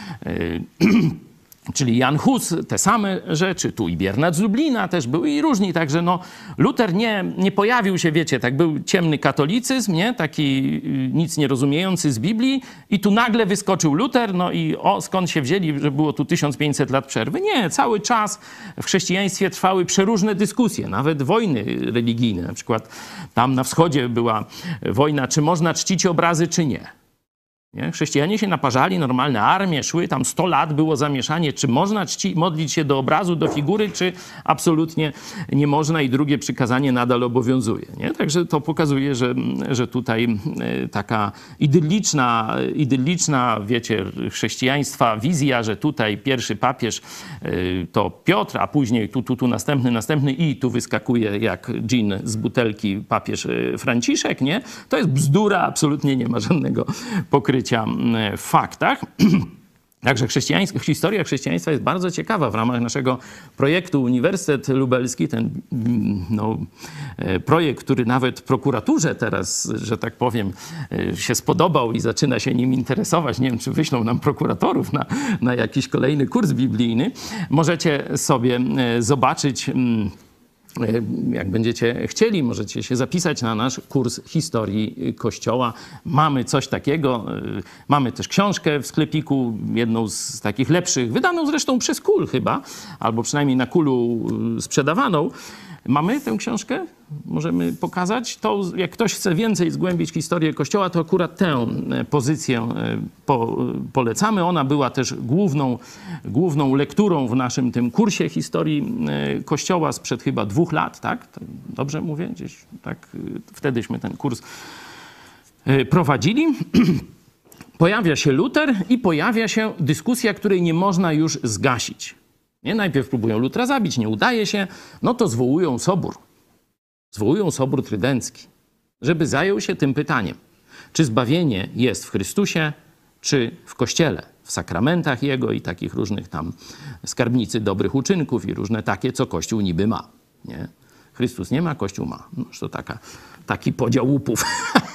czyli Jan Hus, te same rzeczy, tu i Biernat z Lublina też były i różni, także no Luter nie pojawił się, wiecie, tak był ciemny katolicyzm, nie? Taki nic nie rozumiejący z Biblii i tu nagle wyskoczył Luter, no i skąd się wzięli, że było tu 1500 lat przerwy? Nie, cały czas w chrześcijaństwie trwały przeróżne dyskusje, nawet wojny religijne, na przykład tam na wschodzie była wojna, czy można czcić obrazy, czy nie. Nie? Chrześcijanie się naparzali, normalne armie szły, tam 100 lat było zamieszanie, czy można modlić się do obrazu, do figury, czy absolutnie nie można i drugie przykazanie nadal obowiązuje. Nie? Także to pokazuje, że tutaj taka idylliczna, wiecie, chrześcijaństwa wizja, że tutaj pierwszy papież to Piotr, a później tu następny i tu wyskakuje jak dżin z butelki papież Franciszek, nie? To jest bzdura, absolutnie nie ma żadnego pokrycia w faktach. Także historia chrześcijaństwa jest bardzo ciekawa. W ramach naszego projektu Uniwersytet Lubelski, ten projekt, który nawet prokuraturze teraz, że tak powiem, się spodobał i zaczyna się nim interesować. Nie wiem, czy wyślą nam prokuratorów na jakiś kolejny kurs biblijny. Możecie sobie zobaczyć, jak będziecie chcieli, możecie się zapisać na nasz kurs historii Kościoła. Mamy coś takiego. Mamy też książkę w sklepiku, jedną z takich lepszych, wydaną zresztą przez KUL chyba, albo przynajmniej na KUL-u sprzedawaną. Mamy tę książkę? Możemy pokazać? To jak ktoś chce więcej zgłębić historię Kościoła, to akurat tę pozycję polecamy. Ona była też główną lekturą w naszym tym kursie historii Kościoła sprzed chyba 2 lat, tak? Dobrze mówię? Gdzieś tak wtedyśmy ten kurs prowadzili. Pojawia się Luter i pojawia się dyskusja, której nie można już zgasić. Nie? Najpierw próbują Lutera zabić, nie udaje się, no to zwołują sobór. Zwołują sobór trydencki, żeby zajął się tym pytaniem. Czy zbawienie jest w Chrystusie, czy w Kościele, w sakramentach Jego i takich różnych tam skarbnicy dobrych uczynków i różne takie, co Kościół niby ma. Nie? Chrystus nie ma, Kościół ma. No, to taki podział łupów.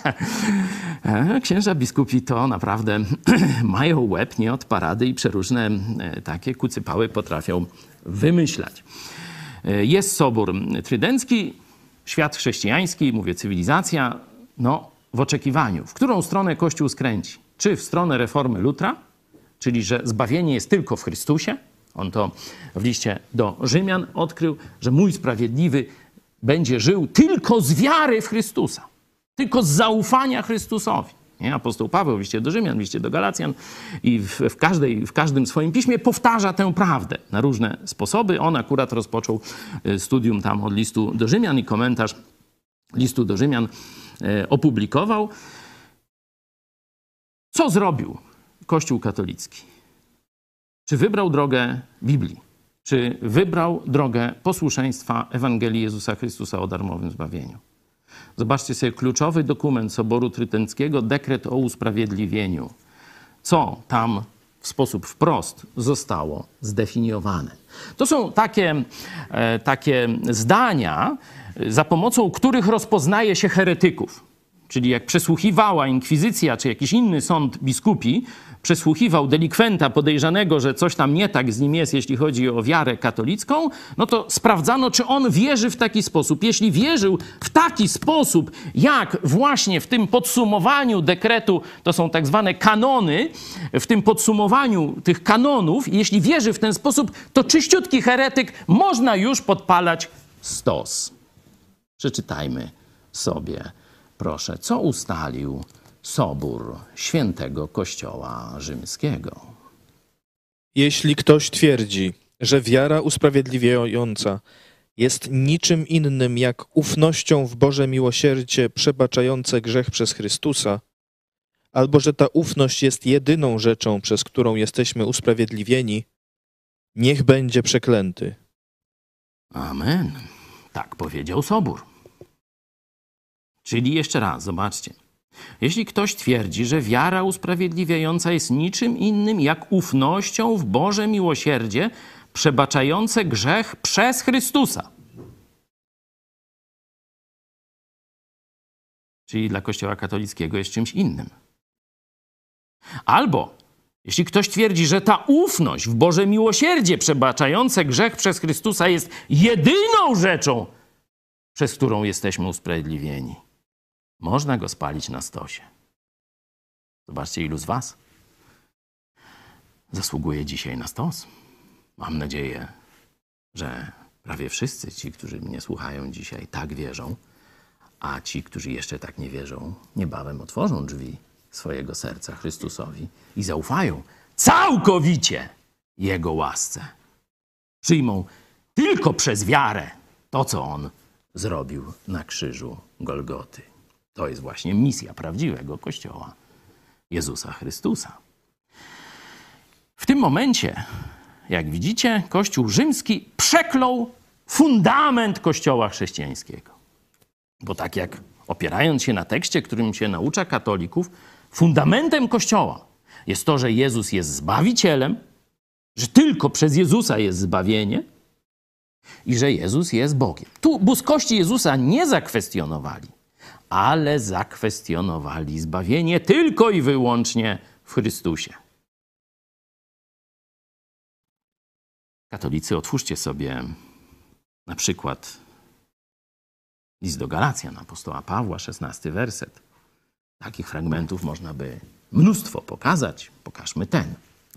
Księża biskupi to naprawdę mają łeb nie od parady i przeróżne takie kucypały potrafią wymyślać. Jest sobór trydencki, świat chrześcijański, mówię cywilizacja, no w oczekiwaniu. W którą stronę Kościół skręci? Czy w stronę reformy Lutra, czyli że zbawienie jest tylko w Chrystusie. On to w liście do Rzymian odkrył, że mój sprawiedliwy będzie żył tylko z wiary w Chrystusa, tylko z zaufania Chrystusowi. Nie? Apostoł Paweł w liście do Rzymian, w liście do Galacjan i w każdym swoim piśmie powtarza tę prawdę na różne sposoby. On akurat rozpoczął studium tam od listu do Rzymian i komentarz listu do Rzymian opublikował. Co zrobił Kościół katolicki? Czy wybrał drogę Biblii? Czy wybrał drogę posłuszeństwa Ewangelii Jezusa Chrystusa o darmowym zbawieniu? Zobaczcie sobie kluczowy dokument Soboru Trydenckiego, dekret o usprawiedliwieniu. Co tam w sposób wprost zostało zdefiniowane? To są takie zdania, za pomocą których rozpoznaje się heretyków. Czyli jak przesłuchiwała inkwizycja czy jakiś inny sąd biskupi, przesłuchiwał delikwenta podejrzanego, że coś tam nie tak z nim jest, jeśli chodzi o wiarę katolicką, no to sprawdzano, czy on wierzy w taki sposób. Jeśli wierzył w taki sposób, jak właśnie w tym podsumowaniu dekretu, to są tak zwane kanony, w tym podsumowaniu tych kanonów, jeśli wierzy w ten sposób, to czyściutki heretyk, można już podpalać stos. Przeczytajmy sobie, proszę, co ustalił Sobór Świętego Kościoła Rzymskiego. Jeśli ktoś twierdzi, że wiara usprawiedliwiająca jest niczym innym jak ufnością w Boże miłosierdzie przebaczające grzech przez Chrystusa, albo że ta ufność jest jedyną rzeczą, przez którą jesteśmy usprawiedliwieni, niech będzie przeklęty. Amen. Tak powiedział Sobór. Czyli jeszcze raz, zobaczcie. Jeśli ktoś twierdzi, że wiara usprawiedliwiająca jest niczym innym jak ufnością w Boże miłosierdzie przebaczające grzech przez Chrystusa. Czyli dla Kościoła katolickiego jest czymś innym. Albo jeśli ktoś twierdzi, że ta ufność w Boże miłosierdzie przebaczające grzech przez Chrystusa jest jedyną rzeczą, przez którą jesteśmy usprawiedliwieni, można go spalić na stosie. Zobaczcie, ilu z was zasługuje dzisiaj na stos. Mam nadzieję, że prawie wszyscy ci, którzy mnie słuchają dzisiaj, tak wierzą, a ci, którzy jeszcze tak nie wierzą, niebawem otworzą drzwi swojego serca Chrystusowi i zaufają całkowicie Jego łasce. Przyjmą tylko przez wiarę to, co On zrobił na krzyżu Golgoty. To jest właśnie misja prawdziwego Kościoła Jezusa Chrystusa. W tym momencie, jak widzicie, Kościół rzymski przeklął fundament Kościoła chrześcijańskiego. Bo tak jak opierając się na tekście, którym się naucza katolików, fundamentem Kościoła jest to, że Jezus jest Zbawicielem, że tylko przez Jezusa jest zbawienie i że Jezus jest Bogiem. Tu boskości Jezusa nie zakwestionowali, ale zakwestionowali zbawienie tylko i wyłącznie w Chrystusie. Katolicy, otwórzcie sobie na przykład list do Galacjan apostoła Pawła, 16 werset. Takich fragmentów można by mnóstwo pokazać. Pokażmy ten.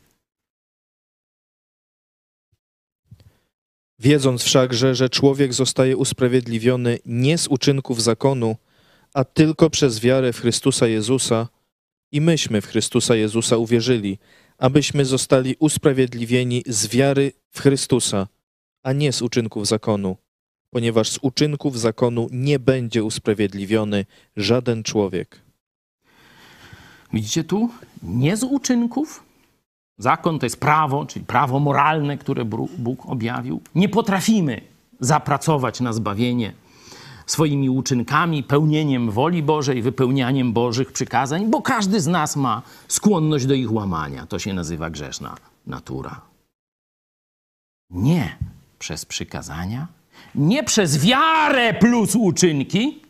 Wiedząc wszakże, że człowiek zostaje usprawiedliwiony nie z uczynków zakonu, a tylko przez wiarę w Chrystusa Jezusa, i myśmy w Chrystusa Jezusa uwierzyli, abyśmy zostali usprawiedliwieni z wiary w Chrystusa, a nie z uczynków zakonu, ponieważ z uczynków zakonu nie będzie usprawiedliwiony żaden człowiek. Widzicie tu? Nie z uczynków. Zakon to jest prawo, czyli prawo moralne, które Bóg objawił. Nie potrafimy zapracować na zbawienie swoimi uczynkami, pełnieniem woli Bożej, wypełnianiem Bożych przykazań, bo każdy z nas ma skłonność do ich łamania. To się nazywa grzeszna natura. Nie przez przykazania, nie przez wiarę plus uczynki.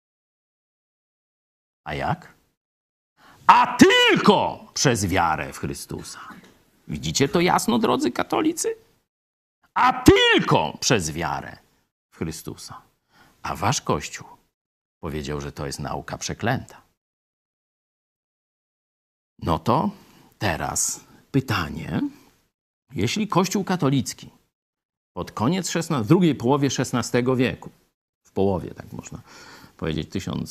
A jak? A tylko przez wiarę w Chrystusa. Widzicie to jasno, drodzy katolicy? A tylko przez wiarę w Chrystusa. A wasz Kościół powiedział, że to jest nauka przeklęta. No to teraz pytanie, jeśli Kościół katolicki pod koniec drugiej połowie XVI wieku, w połowie, tak można powiedzieć,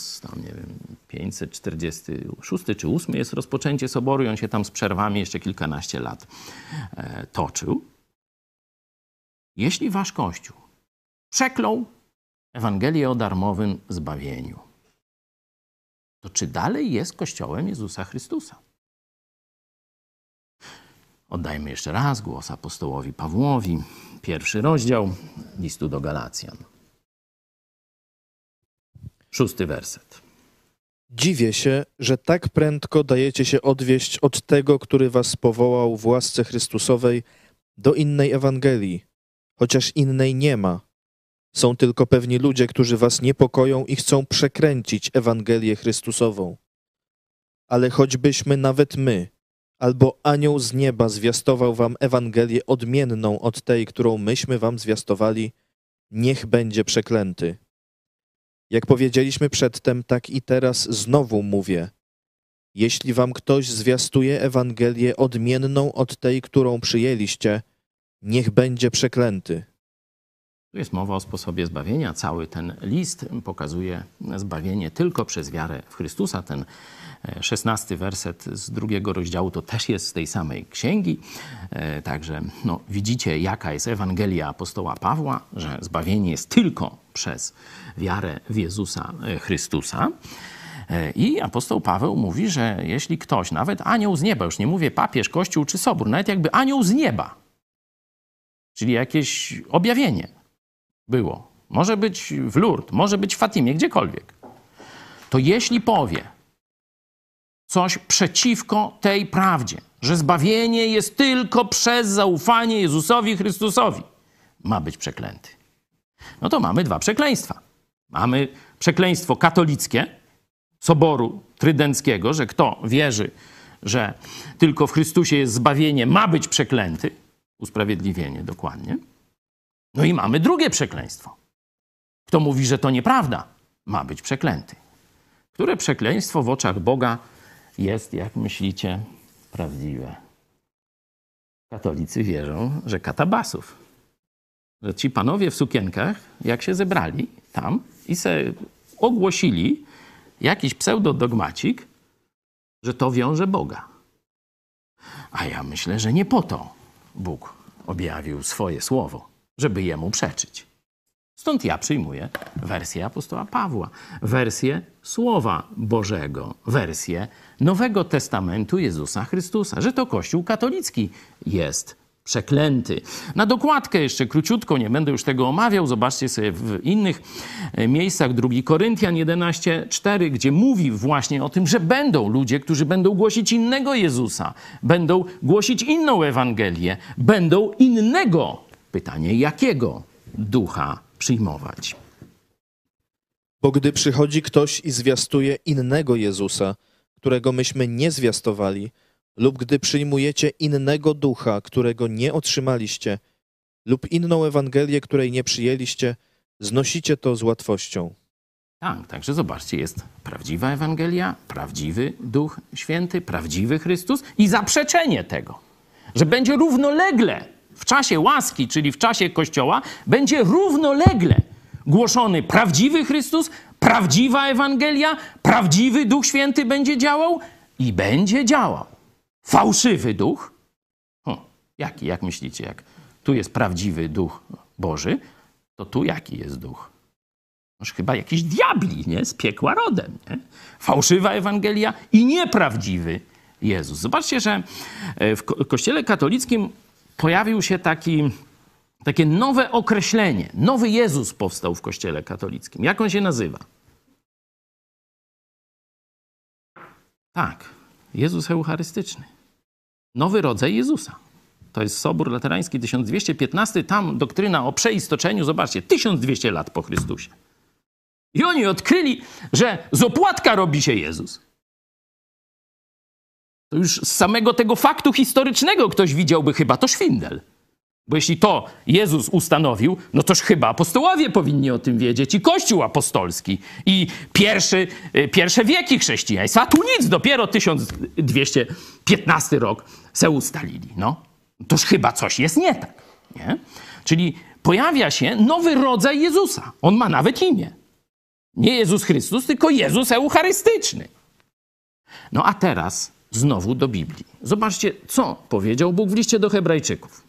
1546 czy 8 jest rozpoczęcie soboru i on się tam z przerwami jeszcze kilkanaście lat toczył. Jeśli wasz Kościół przeklął Ewangelię o darmowym zbawieniu, to czy dalej jest Kościołem Jezusa Chrystusa? Oddajmy jeszcze raz głos apostołowi Pawłowi. 1 rozdział listu do Galacjan. 6 werset. Dziwię się, że tak prędko dajecie się odwieść od tego, który was powołał w łasce Chrystusowej do innej Ewangelii, chociaż innej nie ma. Są tylko pewni ludzie, którzy was niepokoją i chcą przekręcić Ewangelię Chrystusową. Ale choćbyśmy nawet my, albo anioł z nieba zwiastował wam Ewangelię odmienną od tej, którą myśmy wam zwiastowali, niech będzie przeklęty. Jak powiedzieliśmy przedtem, tak i teraz znowu mówię. Jeśli wam ktoś zwiastuje Ewangelię odmienną od tej, którą przyjęliście, niech będzie przeklęty. Tu jest mowa o sposobie zbawienia. Cały ten list pokazuje zbawienie tylko przez wiarę w Chrystusa. Ten 16 werset z 2 rozdziału to też jest z tej samej księgi. Także widzicie, jaka jest Ewangelia apostoła Pawła, że zbawienie jest tylko przez wiarę w Jezusa Chrystusa. I apostoł Paweł mówi, że jeśli ktoś, nawet anioł z nieba, już nie mówię papież, kościół czy sobór, nawet jakby anioł z nieba, czyli jakieś objawienie było, może być w Lourdes, może być w Fatimie, gdziekolwiek, to jeśli powie coś przeciwko tej prawdzie, że zbawienie jest tylko przez zaufanie Jezusowi Chrystusowi, ma być przeklęty. No to mamy dwa przekleństwa. Mamy przekleństwo katolickie, Soboru Trydenckiego, że kto wierzy, że tylko w Chrystusie jest zbawienie, ma być przeklęty. Usprawiedliwienie dokładnie. No i mamy drugie przekleństwo. Kto mówi, że to nieprawda, ma być przeklęty. Które przekleństwo w oczach Boga jest, jak myślicie, prawdziwe? Katolicy wierzą, że katabasów. Że ci panowie w sukienkach, jak się zebrali tam i se ogłosili jakiś pseudodogmacik, że to wiąże Boga. A ja myślę, że nie po to Bóg objawił swoje słowo, żeby jemu przeczyć. Stąd ja przyjmuję wersję apostoła Pawła, wersję Słowa Bożego, wersję Nowego Testamentu Jezusa Chrystusa, że to Kościół katolicki jest przeklęty. Na dokładkę jeszcze króciutko, nie będę już tego omawiał, zobaczcie sobie w innych miejscach, 2 Koryntian 11:4, gdzie mówi właśnie o tym, że będą ludzie, którzy będą głosić innego Jezusa, będą głosić inną Ewangelię, będą innego, pytanie jakiego, ducha przyjmować. Bo gdy przychodzi ktoś i zwiastuje innego Jezusa, którego myśmy nie zwiastowali, lub gdy przyjmujecie innego ducha, którego nie otrzymaliście, lub inną Ewangelię, której nie przyjęliście, znosicie to z łatwością. Tak, także zobaczcie, jest prawdziwa Ewangelia, prawdziwy Duch Święty, prawdziwy Chrystus i zaprzeczenie tego, że będzie równolegle w czasie łaski, czyli w czasie Kościoła, będzie równolegle głoszony prawdziwy Chrystus, prawdziwa Ewangelia, prawdziwy Duch Święty będzie działał i będzie działał. Fałszywy duch, jaki, jak myślicie, jak tu jest prawdziwy Duch Boży, to tu jaki jest duch? Może chyba jakiś diabli, nie? Z piekła rodem, nie? Fałszywa Ewangelia i nieprawdziwy Jezus. Zobaczcie, że w Kościele katolickim pojawił się takie nowe określenie. Nowy Jezus powstał w Kościele katolickim. Jak on się nazywa? Tak, Jezus Eucharystyczny. Nowy rodzaj Jezusa. To jest Sobór Laterański 1215. Tam doktryna o przeistoczeniu, zobaczcie, 1200 lat po Chrystusie. I oni odkryli, że z opłatka robi się Jezus. To już z samego tego faktu historycznego ktoś widziałby chyba to szwindel. Bo jeśli to Jezus ustanowił, no toż chyba apostołowie powinni o tym wiedzieć i Kościół apostolski i pierwsze wieki chrześcijaństwa. A tu nic, dopiero 1215 rok se ustalili. No, toż chyba coś jest nie tak. Nie? Czyli pojawia się nowy rodzaj Jezusa. On ma nawet imię. Nie Jezus Chrystus, tylko Jezus Eucharystyczny. No a teraz znowu do Biblii. Zobaczcie, co powiedział Bóg w liście do Hebrajczyków.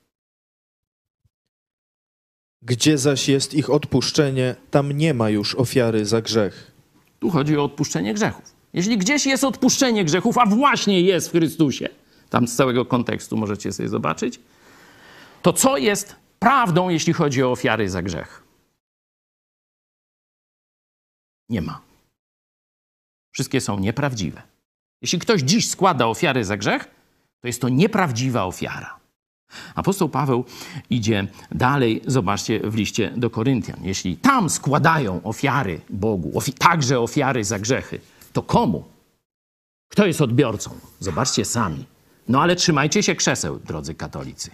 Gdzie zaś jest ich odpuszczenie, tam nie ma już ofiary za grzech. Tu chodzi o odpuszczenie grzechów. Jeśli gdzieś jest odpuszczenie grzechów, a właśnie jest w Chrystusie, tam z całego kontekstu możecie sobie zobaczyć, to co jest prawdą, jeśli chodzi o ofiary za grzech? Nie ma. Wszystkie są nieprawdziwe. Jeśli ktoś dziś składa ofiary za grzech, to jest to nieprawdziwa ofiara. Apostoł Paweł idzie dalej, zobaczcie, w liście do Koryntian. Jeśli tam składają ofiary Bogu, także ofiary za grzechy, to komu? Kto jest odbiorcą? Zobaczcie sami. No ale trzymajcie się krzeseł, drodzy katolicy.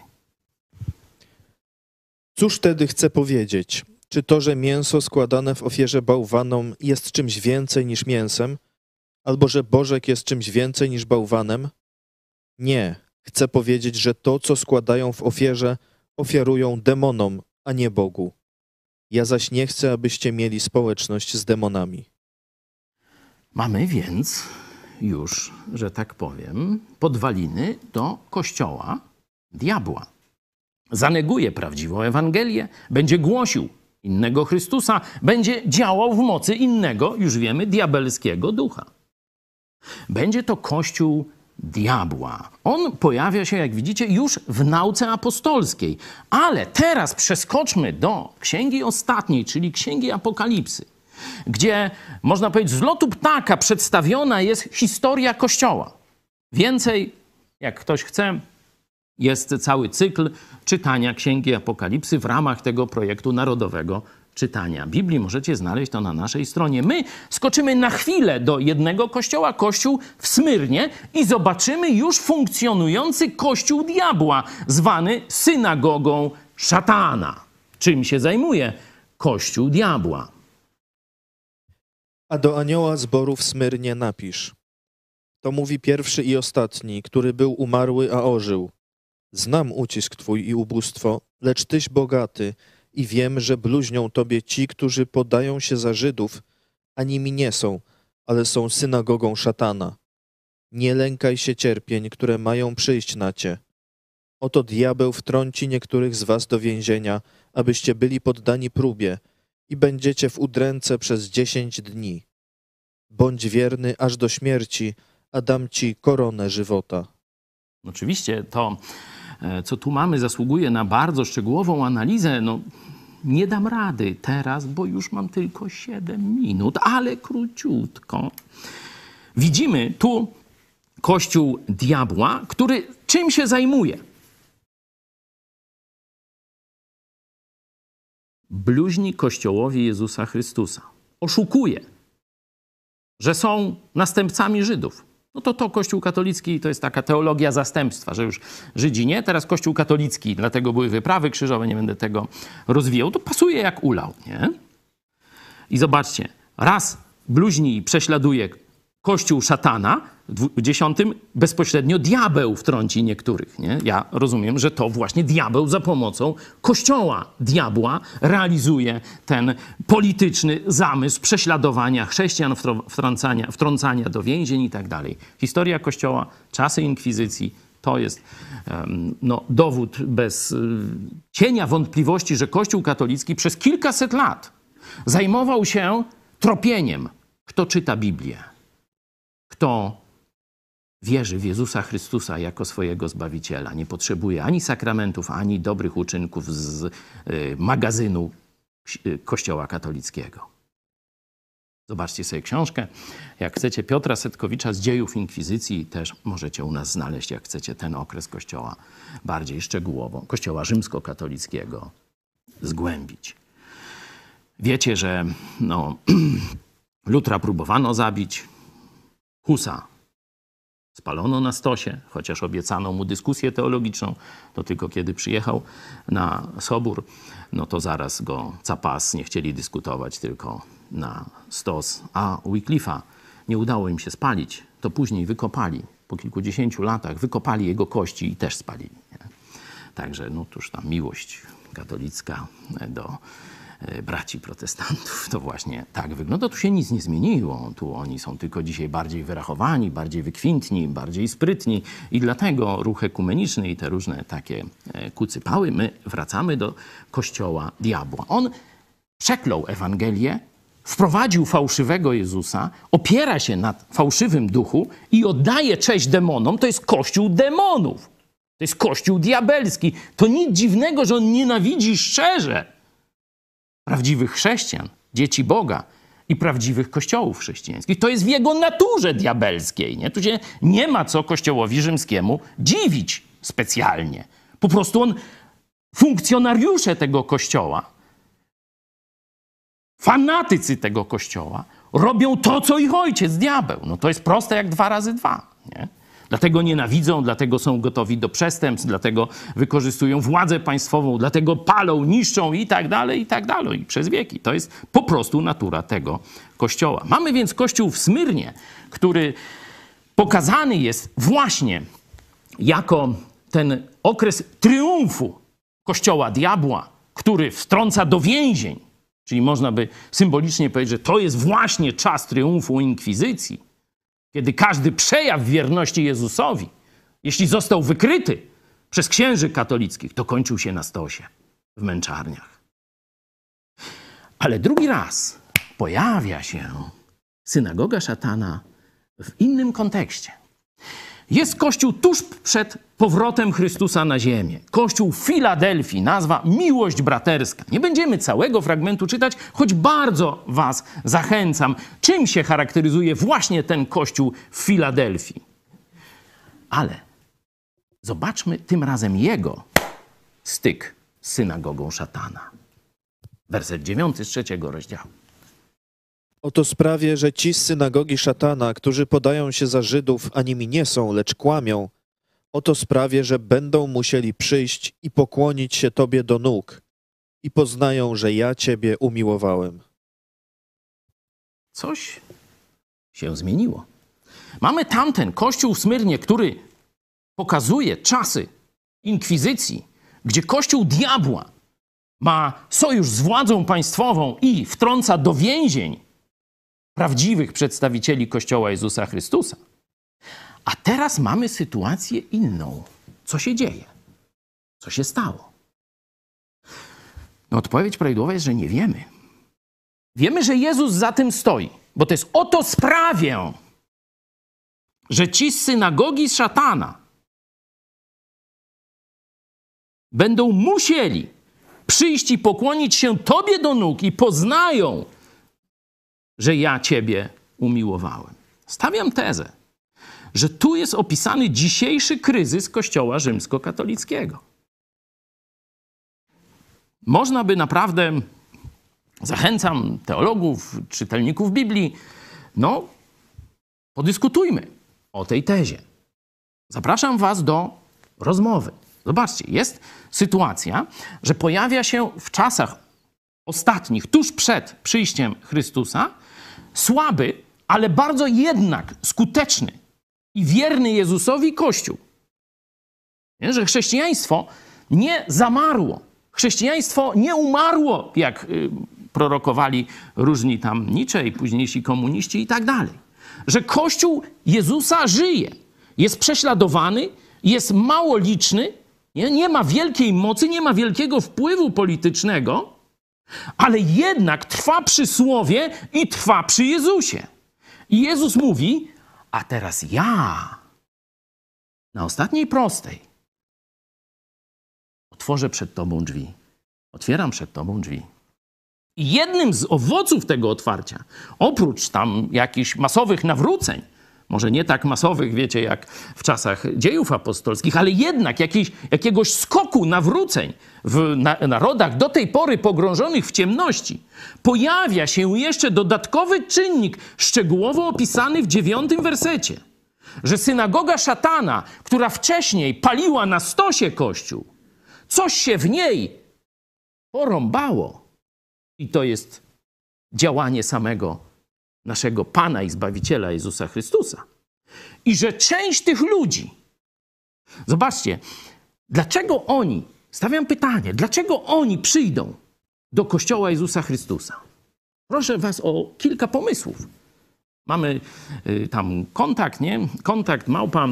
Cóż wtedy chcę powiedzieć? Czy to, że mięso składane w ofierze bałwanom jest czymś więcej niż mięsem? Albo że bożek jest czymś więcej niż bałwanem? Nie. Chcę powiedzieć, że to, co składają w ofierze, ofiarują demonom, a nie Bogu. Ja zaś nie chcę, abyście mieli społeczność z demonami. Mamy więc już, że tak powiem, podwaliny do kościoła diabła. Zaneguje prawdziwą Ewangelię, będzie głosił innego Chrystusa, będzie działał w mocy innego, już wiemy, diabelskiego ducha. Będzie to kościół diabła. On pojawia się, jak widzicie, już w nauce apostolskiej. Ale teraz przeskoczmy do księgi ostatniej, czyli księgi Apokalipsy, gdzie, można powiedzieć, z lotu ptaka przedstawiona jest historia Kościoła. Więcej, jak ktoś chce, jest cały cykl czytania księgi Apokalipsy w ramach tego projektu narodowego czytania Biblii. Możecie znaleźć to na naszej stronie. My skoczymy na chwilę do jednego kościoła, kościół w Smyrnie, i zobaczymy już funkcjonujący kościół diabła, zwany synagogą szatana. Czym się zajmuje kościół diabła? A do anioła zboru w Smyrnie napisz. To mówi pierwszy i ostatni, który był umarły, a ożył. Znam ucisk twój i ubóstwo, lecz tyś bogaty i wiem, że bluźnią tobie ci, którzy podają się za Żydów, a nimi nie są, ale są synagogą szatana. Nie lękaj się cierpień, które mają przyjść na cię. Oto diabeł wtrąci niektórych z was do więzienia, abyście byli poddani próbie i będziecie w udręce przez 10 dni. Bądź wierny aż do śmierci, a dam ci koronę żywota. Oczywiście to, co tu mamy, zasługuje na bardzo szczegółową analizę. No, nie dam rady teraz, bo już mam tylko 7 minut, ale króciutko. Widzimy tu kościół diabła, który czym się zajmuje? Bluźni Kościołowi Jezusa Chrystusa. Oszukuje, że są następcami Żydów. No to Kościół katolicki to jest taka teologia zastępstwa, że już Żydzi nie, teraz Kościół katolicki, dlatego były wyprawy krzyżowe, nie będę tego rozwijał. To pasuje jak ulał, nie? I zobaczcie, raz bluźni i prześladuje Kościół szatana, w 10 bezpośrednio diabeł wtrąci niektórych, nie? Ja rozumiem, że to właśnie diabeł za pomocą Kościoła diabła realizuje ten polityczny zamysł prześladowania chrześcijan, wtrącania do więzień i tak dalej. Historia Kościoła, czasy inkwizycji, to jest dowód bez cienia wątpliwości, że Kościół katolicki przez kilkaset lat zajmował się tropieniem, kto czyta Biblię, kto wierzy w Jezusa Chrystusa jako swojego Zbawiciela. Nie potrzebuje ani sakramentów, ani dobrych uczynków z magazynu Kościoła katolickiego. Zobaczcie sobie książkę. Jak chcecie, Piotra Setkowicza z Dziejów Inkwizycji też możecie u nas znaleźć, jak chcecie ten okres Kościoła bardziej szczegółowo, Kościoła rzymskokatolickiego zgłębić. Wiecie, że Lutra próbowano zabić, Husa Spalono na stosie, chociaż obiecano mu dyskusję teologiczną, to tylko kiedy przyjechał na sobór, no to zaraz go capas, nie chcieli dyskutować, tylko na stos. A Wycliffe'a nie udało im się spalić, to później wykopali, po kilkudziesięciu latach wykopali jego kości i też spalili. Nie? Także no tuż ta miłość katolicka do braci protestantów, to właśnie tak wygląda. Tu się nic nie zmieniło. Tu oni są tylko dzisiaj bardziej wyrachowani, bardziej wykwintni, bardziej sprytni i dlatego ruch ekumeniczny i te różne takie kucypały, my wracamy do kościoła diabła. On przeklął Ewangelię, wprowadził fałszywego Jezusa, opiera się na fałszywym duchu i oddaje cześć demonom. To jest kościół demonów. To jest kościół diabelski. To nic dziwnego, że on nienawidzi szczerze prawdziwych chrześcijan, dzieci Boga i prawdziwych kościołów chrześcijańskich. To jest w jego naturze diabelskiej. Nie? Tu się nie ma co Kościołowi rzymskiemu dziwić specjalnie. Po prostu funkcjonariusze tego kościoła, fanatycy tego kościoła robią to, co ich ojciec, diabeł. No to jest proste jak 2 razy 2. Nie? Dlatego nienawidzą, dlatego są gotowi do przestępstw, dlatego wykorzystują władzę państwową, dlatego palą, niszczą i tak dalej, i przez wieki. To jest po prostu natura tego kościoła. Mamy więc kościół w Smyrnie, który pokazany jest właśnie jako ten okres triumfu kościoła diabła, który wtrąca do więzień. Czyli można by symbolicznie powiedzieć, że to jest właśnie czas triumfu inkwizycji, kiedy każdy przejaw wierności Jezusowi, jeśli został wykryty przez księży katolickich, to kończył się na stosie, w męczarniach. Ale drugi raz pojawia się synagoga szatana w innym kontekście. Jest kościół tuż przed powrotem Chrystusa na ziemię. Kościół w Filadelfii, nazwa Miłość Braterska. Nie będziemy całego fragmentu czytać, choć bardzo was zachęcam, czym się charakteryzuje właśnie ten kościół w Filadelfii. Ale zobaczmy tym razem jego styk z synagogą szatana. Werset 9 z 3 rozdziału. Oto sprawię, że ci z synagogi szatana, którzy podają się za Żydów, a nimi nie są, lecz kłamią, oto sprawię, że będą musieli przyjść i pokłonić się Tobie do nóg i poznają, że ja Ciebie umiłowałem. Coś się zmieniło. Mamy tamten kościół w Smyrnie, który pokazuje czasy inkwizycji, gdzie kościół diabła ma sojusz z władzą państwową i wtrąca do więzień prawdziwych przedstawicieli Kościoła Jezusa Chrystusa. A teraz mamy sytuację inną. Co się dzieje? Co się stało? No, odpowiedź prawidłowa jest, że nie wiemy. Wiemy, że Jezus za tym stoi, bo to jest oto sprawię, że ci z synagogi szatana będą musieli przyjść i pokłonić się Tobie do nóg i poznają, że ja Ciebie umiłowałem. Stawiam tezę, że tu jest opisany dzisiejszy kryzys Kościoła rzymskokatolickiego. Można by naprawdę, zachęcam teologów, czytelników Biblii, no, podyskutujmy o tej tezie. Zapraszam was do rozmowy. Zobaczcie, jest sytuacja, że pojawia się w czasach ostatnich, tuż przed przyjściem Chrystusa, słaby, ale bardzo jednak skuteczny i wierny Jezusowi Kościół. Nie? Że chrześcijaństwo nie zamarło. Chrześcijaństwo nie umarło, jak prorokowali różni tam Nietzsche i późniejsi komuniści i tak dalej. Że Kościół Jezusa żyje. Jest prześladowany, jest mało liczny, nie ma wielkiej mocy, nie ma wielkiego wpływu politycznego, ale jednak trwa przy Słowie i trwa przy Jezusie. I Jezus mówi, a teraz ja na ostatniej prostej otworzę przed Tobą drzwi. Otwieram przed Tobą drzwi. I jednym z owoców tego otwarcia, oprócz tam jakichś masowych nawróceń, może nie tak masowych, wiecie, jak w czasach dziejów apostolskich, ale jednak jakiegoś skoku nawróceń w narodach do tej pory pogrążonych w ciemności, pojawia się jeszcze dodatkowy czynnik szczegółowo opisany w 9 wersecie. Że synagoga szatana, która wcześniej paliła na stosie Kościół, coś się w niej porąbało. I to jest działanie samego naszego Pana i Zbawiciela Jezusa Chrystusa. I że część tych ludzi, zobaczcie, dlaczego oni, stawiam pytanie, dlaczego oni przyjdą do Kościoła Jezusa Chrystusa? Proszę was o kilka pomysłów. Mamy tam kontakt, nie? Kontakt małpa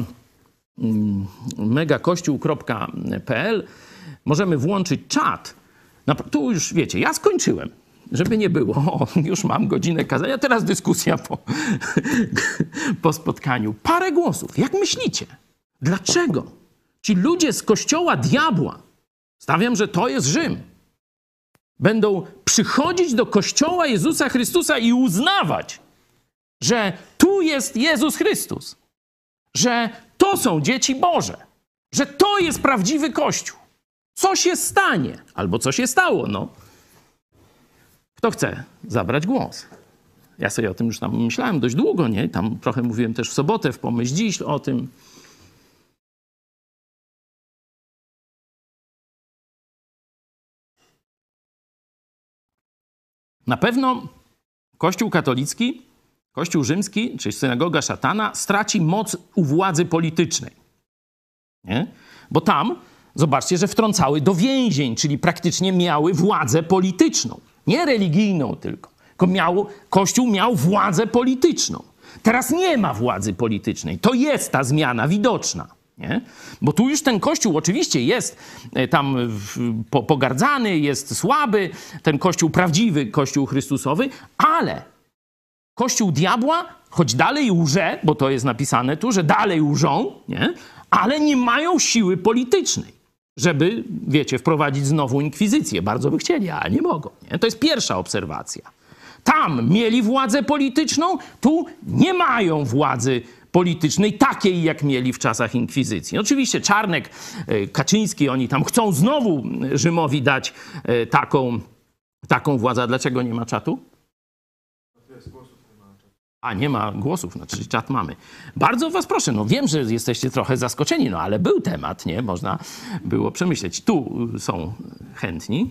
megakościół.pl. Możemy włączyć czat. Tu już wiecie, ja skończyłem. Żeby nie było, już mam godzinę kazania, teraz dyskusja po spotkaniu. Parę głosów. Jak myślicie? Dlaczego ci ludzie z kościoła diabła, stawiam, że to jest Rzym, będą przychodzić do Kościoła Jezusa Chrystusa i uznawać, że tu jest Jezus Chrystus, że to są dzieci Boże, że to jest prawdziwy Kościół. Co się stanie? Albo co się stało, no. Kto chce zabrać głos? Ja sobie o tym już tam myślałem dość długo, nie? Tam trochę mówiłem też w sobotę, w Pomyśl Dziś o tym. Na pewno Kościół katolicki, Kościół rzymski, czyli synagoga szatana, straci moc u władzy politycznej. Nie? Bo tam, zobaczcie, że wtrącały do więzień, czyli praktycznie miały władzę polityczną. Nie religijną tylko Kościół miał władzę polityczną. Teraz nie ma władzy politycznej. To jest ta zmiana widoczna. Nie? Bo tu już ten Kościół oczywiście jest tam pogardzany, jest słaby, ten Kościół prawdziwy, Kościół Chrystusowy, ale Kościół diabła, choć dalej łże, bo to jest napisane tu, że dalej łżą, nie? Ale nie mają siły politycznej, żeby, wiecie, wprowadzić znowu inkwizycję. Bardzo by chcieli, ale nie mogą. Nie? To jest pierwsza obserwacja. Tam mieli władzę polityczną, tu nie mają władzy politycznej takiej, jak mieli w czasach inkwizycji. Oczywiście Czarnek, Kaczyński, oni tam chcą znowu Rzymowi dać taką władzę. A dlaczego nie ma czatu? A, nie ma głosów, znaczy czat mamy. Bardzo was proszę, no wiem, że jesteście trochę zaskoczeni, no ale był temat, nie? Można było przemyśleć. Tu są chętni.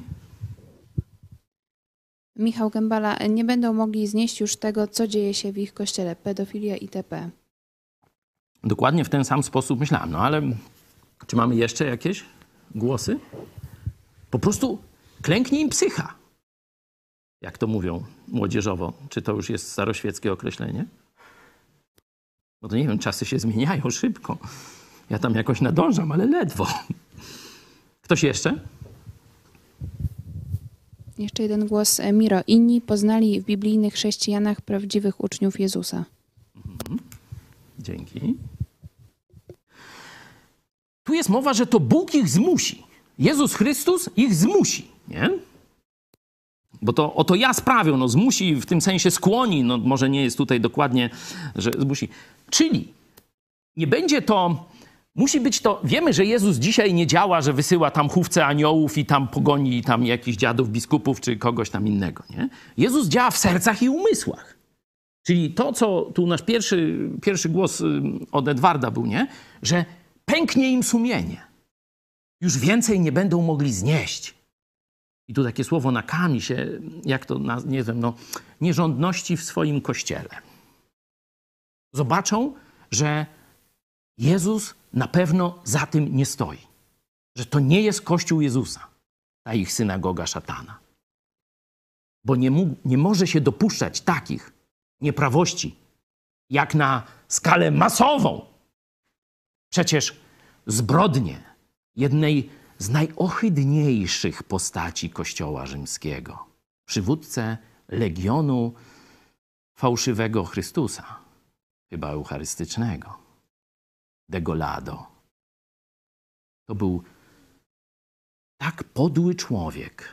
Michał Gębala, nie będą mogli znieść już tego, co dzieje się w ich kościele, pedofilia itp. Dokładnie w ten sam sposób myślałem, no ale czy mamy jeszcze jakieś głosy? Po prostu klęknie im psycha. Jak to mówią młodzieżowo. Czy to już jest staroświeckie określenie? Bo to nie wiem, czasy się zmieniają szybko. Ja tam jakoś nadążam, ale ledwo. Ktoś jeszcze? Jeszcze jeden głos. Miro. Inni poznali w biblijnych chrześcijanach prawdziwych uczniów Jezusa. Dzięki. Tu jest mowa, że to Bóg ich zmusi. Jezus Chrystus ich zmusi, nie? Bo to oto ja sprawię, no zmusi, w tym sensie skłoni, no może nie jest tutaj dokładnie, że zmusi. Czyli nie będzie to, musi być to, wiemy, że Jezus dzisiaj nie działa, że wysyła tam chówce aniołów i tam pogoni tam jakichś dziadów, biskupów czy kogoś tam innego, nie? Jezus działa w sercach i umysłach. Czyli to, co tu nasz pierwszy głos od Edwarda był, nie? Że pęknie im sumienie. Już więcej nie będą mogli znieść. I tu takie słowo nakami się, jak to, nie wiem, no, nierządności w swoim kościele. Zobaczą, że Jezus na pewno za tym nie stoi. Że to nie jest Kościół Jezusa, ta ich synagoga szatana. Bo nie może się dopuszczać takich nieprawości, jak na skalę masową. Przecież zbrodnie jednej z najohydniejszych postaci Kościoła rzymskiego, przywódcę legionu fałszywego Chrystusa, chyba eucharystycznego, Degolado. To był tak podły człowiek.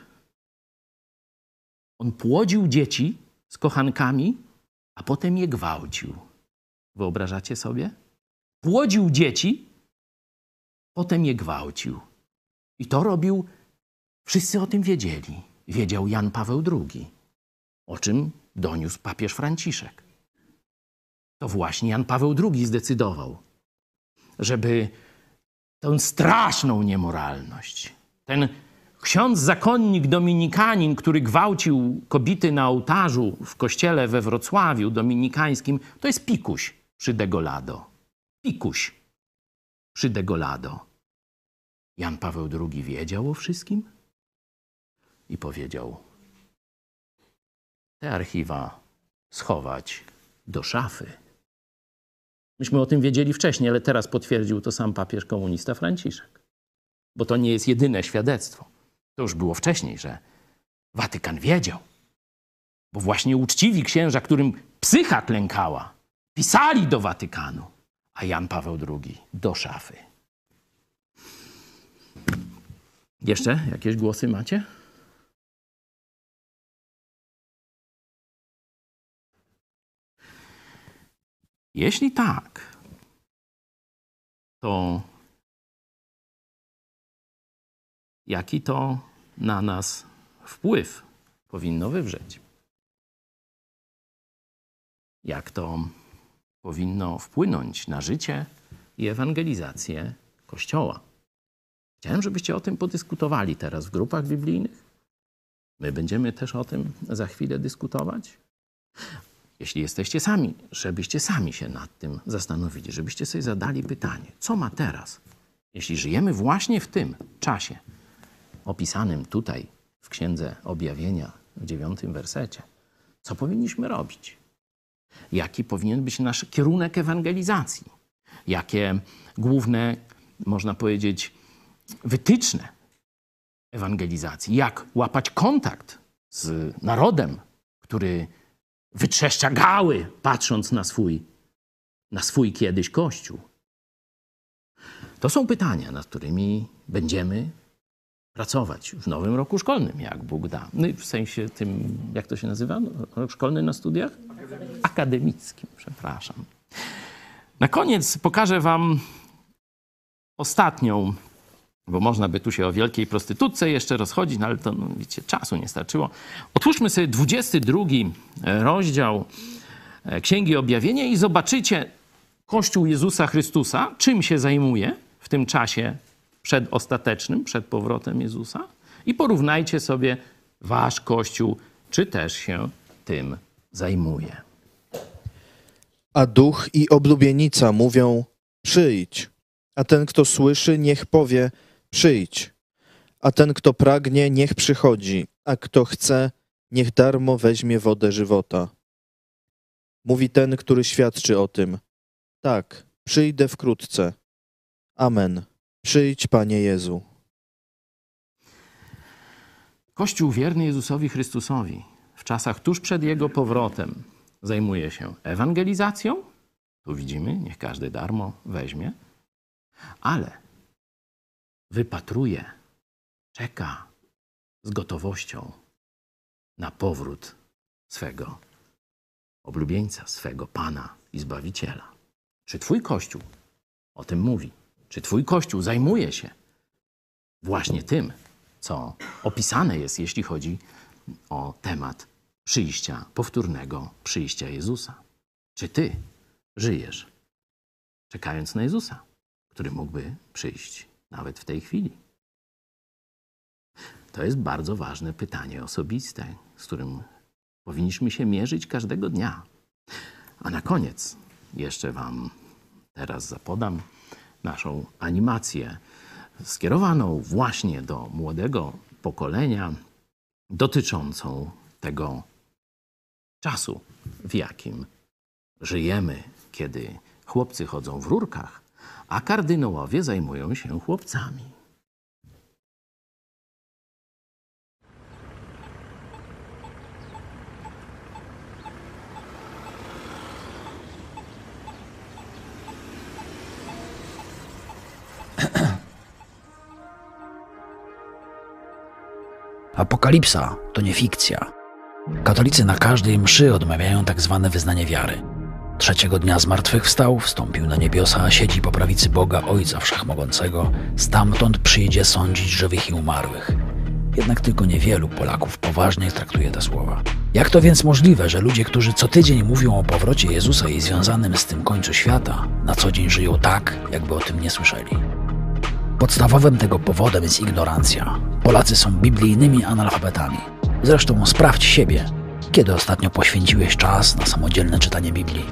On płodził dzieci z kochankami, a potem je gwałcił. Wyobrażacie sobie? Płodził dzieci, potem je gwałcił. I to robił, wszyscy o tym wiedzieli. Wiedział Jan Paweł II, o czym doniósł papież Franciszek. to właśnie Jan Paweł II zdecydował, żeby tę straszną niemoralność, ten ksiądz zakonnik dominikanin, który gwałcił kobiety na ołtarzu w kościele we Wrocławiu dominikańskim, to jest pikuś przy Degolado. Pikuś przy Degolado. Jan Paweł II wiedział o wszystkim i powiedział: te archiwa schować do szafy. Myśmy o tym wiedzieli wcześniej, ale teraz potwierdził to sam papież komunista Franciszek. Bo to nie jest jedyne świadectwo. To już było wcześniej, że Watykan wiedział. Bo właśnie uczciwi księża, którym psycha klękała, pisali do Watykanu, a Jan Paweł II do szafy. Jeszcze jakieś głosy macie? Jeśli tak, to jaki to na nas wpływ powinno wywrzeć? Jak to powinno wpłynąć na życie i ewangelizację Kościoła? Chciałem, żebyście o tym podyskutowali teraz w grupach biblijnych. My będziemy też o tym za chwilę dyskutować. Jeśli jesteście sami, żebyście sami się nad tym zastanowili, żebyście sobie zadali pytanie, co ma teraz, jeśli żyjemy właśnie w tym czasie opisanym tutaj w Księdze Objawienia w 9 wersecie, co powinniśmy robić? Jaki powinien być nasz kierunek ewangelizacji? Jakie główne, można powiedzieć, wytyczne ewangelizacji? Jak łapać kontakt z narodem, który wytrzeszcza gały, patrząc na swój kiedyś Kościół? To są pytania, nad którymi będziemy pracować w nowym roku szkolnym, jak Bóg da. No i w sensie tym, jak to się nazywa? Rok szkolny na studiach? Akademickim, przepraszam. Na koniec pokażę wam ostatnią, bo można by tu się o wielkiej prostytutce jeszcze rozchodzić, no ale to, no, wiecie, czasu nie starczyło. Otwórzmy sobie 22 rozdział Księgi Objawienia i zobaczycie Kościół Jezusa Chrystusa, czym się zajmuje w tym czasie przedostatecznym, przed powrotem Jezusa, i porównajcie sobie wasz Kościół, czy też się tym zajmuje. A duch i oblubienica mówią: przyjdź. A ten, kto słyszy, niech powie: przyjdź. A ten, kto pragnie, niech przychodzi. A kto chce, niech darmo weźmie wodę żywota. Mówi ten, który świadczy o tym: tak, przyjdę wkrótce. Amen. Przyjdź, Panie Jezu. Kościół wierny Jezusowi Chrystusowi w czasach tuż przed Jego powrotem zajmuje się ewangelizacją. Tu widzimy, niech każdy darmo weźmie. Ale wypatruje, czeka z gotowością na powrót swego oblubieńca, swego Pana i Zbawiciela. Czy twój Kościół o tym mówi? Czy twój Kościół zajmuje się właśnie tym, co opisane jest, jeśli chodzi o temat przyjścia, powtórnego przyjścia Jezusa? Czy ty żyjesz, czekając na Jezusa, który mógłby przyjść nawet w tej chwili? To jest bardzo ważne pytanie osobiste, z którym powinniśmy się mierzyć każdego dnia. A na koniec jeszcze wam teraz zapodam naszą animację skierowaną właśnie do młodego pokolenia, dotyczącą tego czasu, w jakim żyjemy, kiedy chłopcy chodzą w rurkach, a kardynałowie zajmują się chłopcami. Apokalipsa to nie fikcja. Katolicy na każdej mszy odmawiają tak zwane wyznanie wiary. Trzeciego dnia zmartwychwstał, wstąpił na niebiosa, a siedzi po prawicy Boga Ojca Wszechmogącego. Stamtąd przyjdzie sądzić żywych i umarłych. Jednak tylko niewielu Polaków poważnie traktuje te słowa. Jak to więc możliwe, że ludzie, którzy co tydzień mówią o powrocie Jezusa i związanym z tym końcu świata, na co dzień żyją tak, jakby o tym nie słyszeli? Podstawowym tego powodem jest ignorancja. Polacy są biblijnymi analfabetami. Zresztą sprawdź siebie, kiedy ostatnio poświęciłeś czas na samodzielne czytanie Biblii.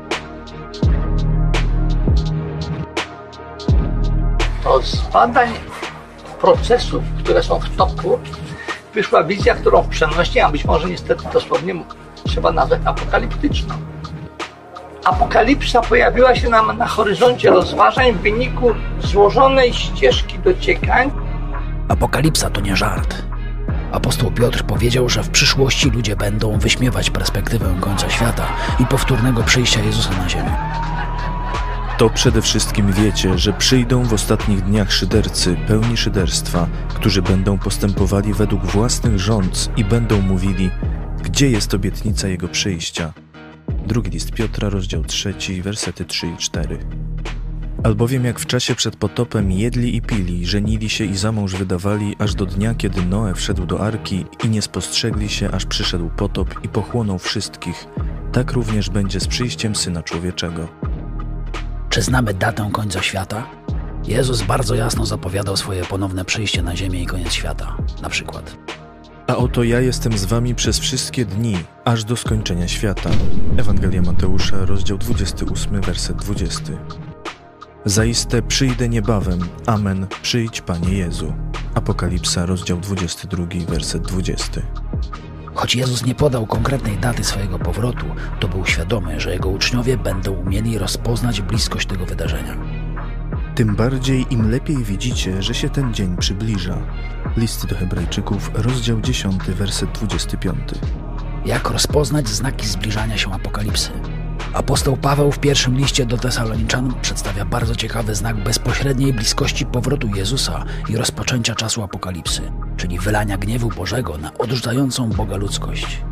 To z badań procesów, które są w toku, wyszła wizja, którą w przenośni, a być może niestety dosłownie trzeba nazwać apokaliptyczną. Apokalipsa pojawiła się nam na horyzoncie rozważań w wyniku złożonej ścieżki dociekań. Apokalipsa to nie żart. Apostoł Piotr powiedział, że w przyszłości ludzie będą wyśmiewać perspektywę końca świata i powtórnego przyjścia Jezusa na ziemię. To przede wszystkim wiecie, że przyjdą w ostatnich dniach szydercy, pełni szyderstwa, którzy będą postępowali według własnych rządz i będą mówili, gdzie jest obietnica Jego przyjścia. Drugi list Piotra, rozdział 3, wersety 3 i 4. Albowiem jak w czasie przed potopem jedli i pili, żenili się i za mąż wydawali, aż do dnia, kiedy Noe wszedł do arki i nie spostrzegli się, aż przyszedł potop i pochłonął wszystkich, tak również będzie z przyjściem Syna Człowieczego. Czy znamy datę końca świata? Jezus bardzo jasno zapowiadał swoje ponowne przyjście na ziemię i koniec świata. Na przykład: A oto ja jestem z wami przez wszystkie dni, aż do skończenia świata. Ewangelia Mateusza, rozdział 28, werset 20. Zaiste przyjdę niebawem. Amen. Przyjdź, Panie Jezu. Apokalipsa, rozdział 22, werset 20. Choć Jezus nie podał konkretnej daty swojego powrotu, to był świadomy, że Jego uczniowie będą umieli rozpoznać bliskość tego wydarzenia. Tym bardziej im lepiej widzicie, że się ten dzień przybliża. List do Hebrajczyków, rozdział 10, werset 25. Jak rozpoznać znaki zbliżania się apokalipsy? Apostoł Paweł w pierwszym liście do Tesaloniczan przedstawia bardzo ciekawy znak bezpośredniej bliskości powrotu Jezusa i rozpoczęcia czasu apokalipsy, czyli wylania gniewu Bożego na odrzucającą Boga ludzkość.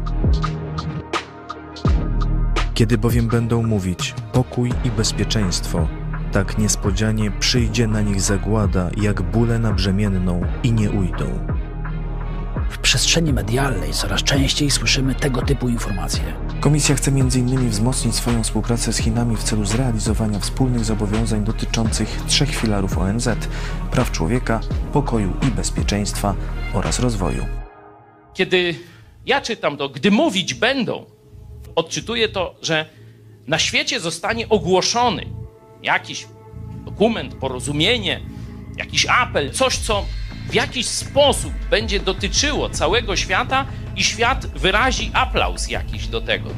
Kiedy bowiem będą mówić pokój i bezpieczeństwo, tak niespodzianie przyjdzie na nich zagłada, jak bóle na brzemienną i nie ujdą. W przestrzeni medialnej coraz częściej słyszymy tego typu informacje. Komisja chce m.in. wzmocnić swoją współpracę z Chinami w celu zrealizowania wspólnych zobowiązań dotyczących 3 filarów ONZ: praw człowieka, pokoju i bezpieczeństwa oraz rozwoju. Kiedy ja czytam to, gdy mówić będą, odczytuję to, że na świecie zostanie ogłoszony jakiś dokument, porozumienie, jakiś apel, coś, co w jakiś sposób będzie dotyczyło całego świata i świat wyrazi aplauz jakiś do tego.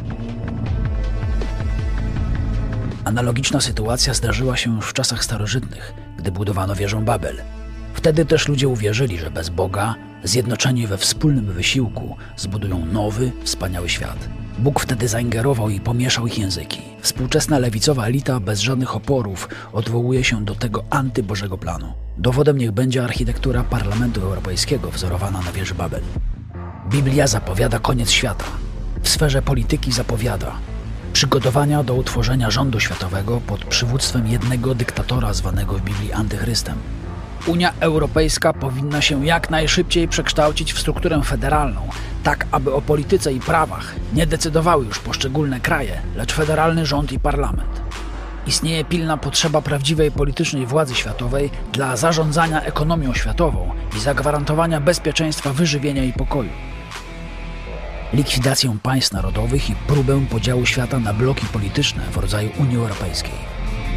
Analogiczna sytuacja zdarzyła się już w czasach starożytnych, gdy budowano wieżę Babel. Wtedy też ludzie uwierzyli, że bez Boga, zjednoczeni we wspólnym wysiłku, zbudują nowy, wspaniały świat. Bóg wtedy zaingerował i pomieszał ich języki. Współczesna lewicowa elita bez żadnych oporów odwołuje się do tego antybożego planu. Dowodem niech będzie architektura Parlamentu Europejskiego wzorowana na wieży Babel. Biblia zapowiada koniec świata. W sferze polityki zapowiada przygotowania do utworzenia rządu światowego pod przywództwem jednego dyktatora zwanego w Biblii antychrystem. Unia Europejska powinna się jak najszybciej przekształcić w strukturę federalną, tak aby o polityce i prawach nie decydowały już poszczególne kraje, lecz federalny rząd i parlament. Istnieje pilna potrzeba prawdziwej politycznej władzy światowej dla zarządzania ekonomią światową i zagwarantowania bezpieczeństwa wyżywienia i pokoju. Likwidację państw narodowych i próbę podziału świata na bloki polityczne w rodzaju Unii Europejskiej.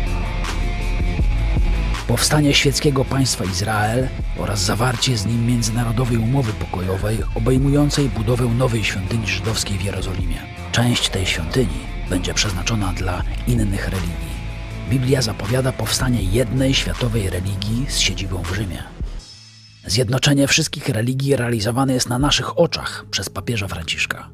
Powstanie świeckiego państwa Izrael oraz zawarcie z nim międzynarodowej umowy pokojowej obejmującej budowę nowej świątyni żydowskiej w Jerozolimie. Część tej świątyni będzie przeznaczona dla innych religii. Biblia zapowiada powstanie jednej światowej religii z siedzibą w Rzymie. Zjednoczenie wszystkich religii realizowane jest na naszych oczach przez papieża Franciszka.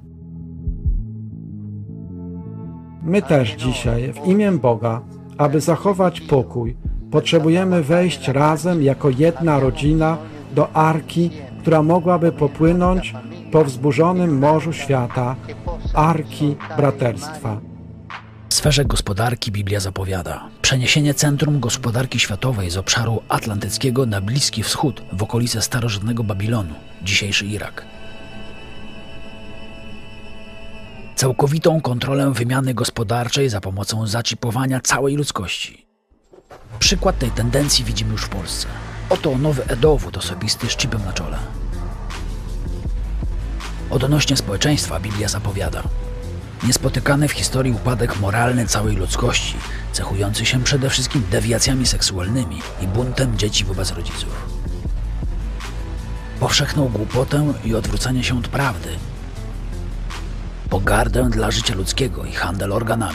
My też dzisiaj w imię Boga, aby zachować pokój, potrzebujemy wejść razem jako jedna rodzina do arki, która mogłaby popłynąć po wzburzonym morzu świata, arki braterstwa. sferze gospodarki Biblia zapowiada przeniesienie centrum gospodarki światowej z obszaru atlantyckiego na Bliski Wschód w okolice starożytnego Babilonu, dzisiejszy Irak. Całkowitą kontrolę wymiany gospodarczej za pomocą zaczipowania całej ludzkości. Przykład tej tendencji widzimy już w Polsce. Oto nowy e-dowód osobisty z czipem na czole. Odnośnie społeczeństwa Biblia zapowiada niespotykany w historii upadek moralny całej ludzkości, cechujący się przede wszystkim dewiacjami seksualnymi i buntem dzieci wobec rodziców. Powszechną głupotę i odwrócenie się od prawdy. Pogardę dla życia ludzkiego i handel organami.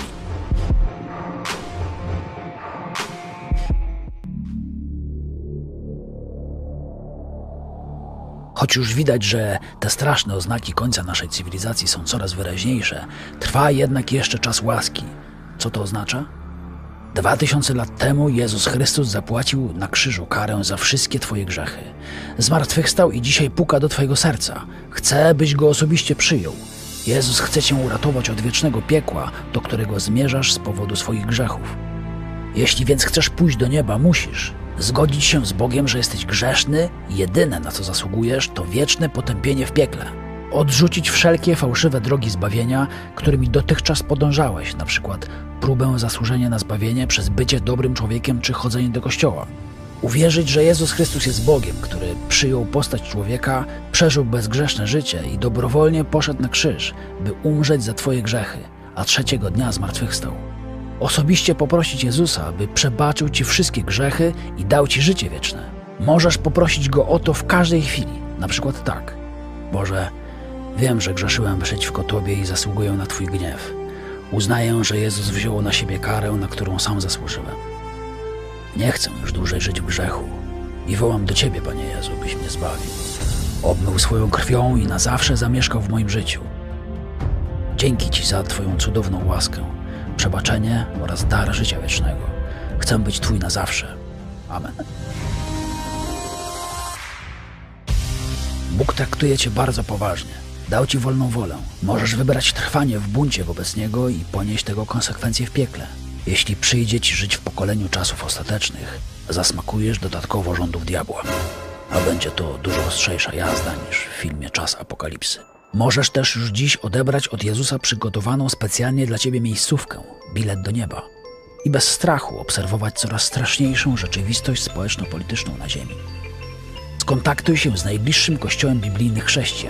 Choć już widać, że te straszne oznaki końca naszej cywilizacji są coraz wyraźniejsze, trwa jednak jeszcze czas łaski. Co to oznacza? 2000 lat temu Jezus Chrystus zapłacił na krzyżu karę za wszystkie Twoje grzechy. Zmartwychwstał i dzisiaj puka do Twojego serca. Chce, byś Go osobiście przyjął. Jezus chce Cię uratować od wiecznego piekła, do którego zmierzasz z powodu swoich grzechów. Jeśli więc chcesz pójść do nieba, musisz zgodzić się z Bogiem, że jesteś grzeszny i jedyne, na co zasługujesz, to wieczne potępienie w piekle. Odrzucić wszelkie fałszywe drogi zbawienia, którymi dotychczas podążałeś, na przykład próbę zasłużenia na zbawienie przez bycie dobrym człowiekiem czy chodzenie do kościoła. Uwierzyć, że Jezus Chrystus jest Bogiem, który przyjął postać człowieka, przeżył bezgrzeszne życie i dobrowolnie poszedł na krzyż, by umrzeć za Twoje grzechy, a trzeciego dnia zmartwychwstał. Osobiście poprosić Jezusa, by przebaczył Ci wszystkie grzechy i dał Ci życie wieczne. Możesz poprosić Go o to w każdej chwili, na przykład tak. Boże, wiem, że grzeszyłem przeciwko Tobie i zasługuję na Twój gniew. Uznaję, że Jezus wziął na siebie karę, na którą sam zasłużyłem. Nie chcę już dłużej żyć w grzechu i wołam do Ciebie, Panie Jezu, byś mnie zbawił. Obmył swoją krwią i na zawsze zamieszkał w moim życiu. Dzięki Ci za Twoją cudowną łaskę, przebaczenie oraz dar życia wiecznego. Chcę być Twój na zawsze. Amen. Bóg traktuje Cię bardzo poważnie. Dał Ci wolną wolę. Możesz wybrać trwanie w buncie wobec Niego i ponieść tego konsekwencje w piekle. Jeśli przyjdzie Ci żyć w pokoleniu czasów ostatecznych, zasmakujesz dodatkowo rządów diabła. A będzie to dużo ostrzejsza jazda niż w filmie Czas Apokalipsy. Możesz też już dziś odebrać od Jezusa przygotowaną specjalnie dla Ciebie miejscówkę, bilet do nieba. I bez strachu obserwować coraz straszniejszą rzeczywistość społeczno-polityczną na ziemi. Skontaktuj się z najbliższym kościołem biblijnych chrześcijan.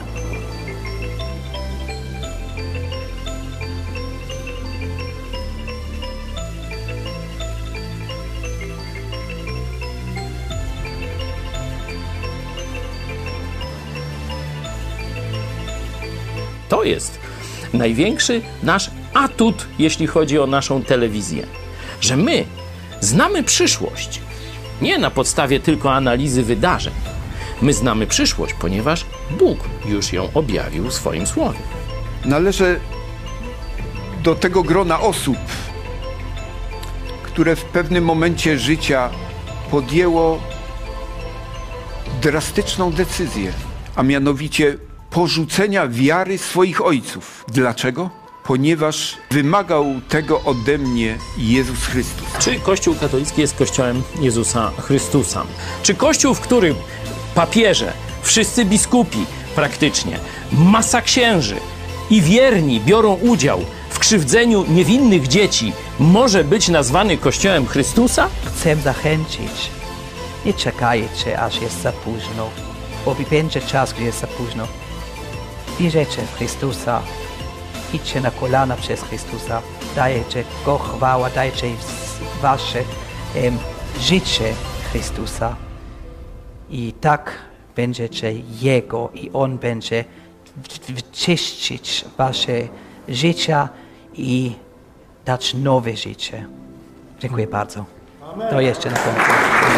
To jest największy nasz atut, jeśli chodzi o naszą telewizję. Że my znamy przyszłość. Nie na podstawie tylko analizy wydarzeń. My znamy przyszłość, ponieważ Bóg już ją objawił w swoim słowie. Należę do tego grona osób, które w pewnym momencie życia podjęło drastyczną decyzję, a mianowicie porzucenia wiary swoich ojców. Dlaczego? Ponieważ wymagał tego ode mnie Jezus Chrystus. Czy Kościół katolicki jest Kościołem Jezusa Chrystusa? Czy Kościół, w którym papieże, wszyscy biskupi praktycznie, masa księży i wierni biorą udział w krzywdzeniu niewinnych dzieci, może być nazwany Kościołem Chrystusa? Chcę zachęcić. Nie czekajcie, aż jest za późno, bo będzie czas, gdy jest za późno. Wierzcie w Chrystusa, idźcie na kolana przez Chrystusa, dajcie Go chwała, dajcie wasze życie Chrystusa i tak będziecie Jego i On będzie wyczyścić wasze życie i dać nowe życie. Dziękuję bardzo. To jeszcze na końcu.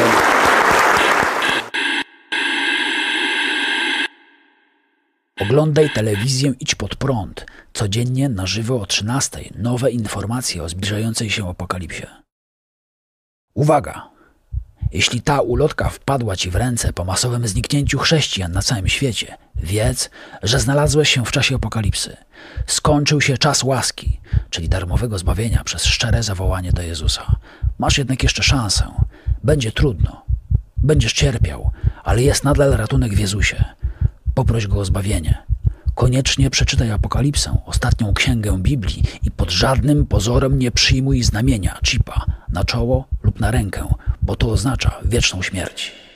Oglądaj telewizję Idź Pod Prąd. Codziennie na żywo o 13:00 nowe informacje o zbliżającej się apokalipsie. Uwaga! Jeśli ta ulotka wpadła ci w ręce po masowym zniknięciu chrześcijan na całym świecie, wiedz, że znalazłeś się w czasie apokalipsy. Skończył się czas łaski, czyli darmowego zbawienia przez szczere zawołanie do Jezusa. Masz jednak jeszcze szansę. Będzie trudno. Będziesz cierpiał, ale jest nadal ratunek w Jezusie. Poproś Go o zbawienie. Koniecznie przeczytaj Apokalipsę, ostatnią księgę Biblii i pod żadnym pozorem nie przyjmuj znamienia, chipa, na czoło lub na rękę, bo to oznacza wieczną śmierć.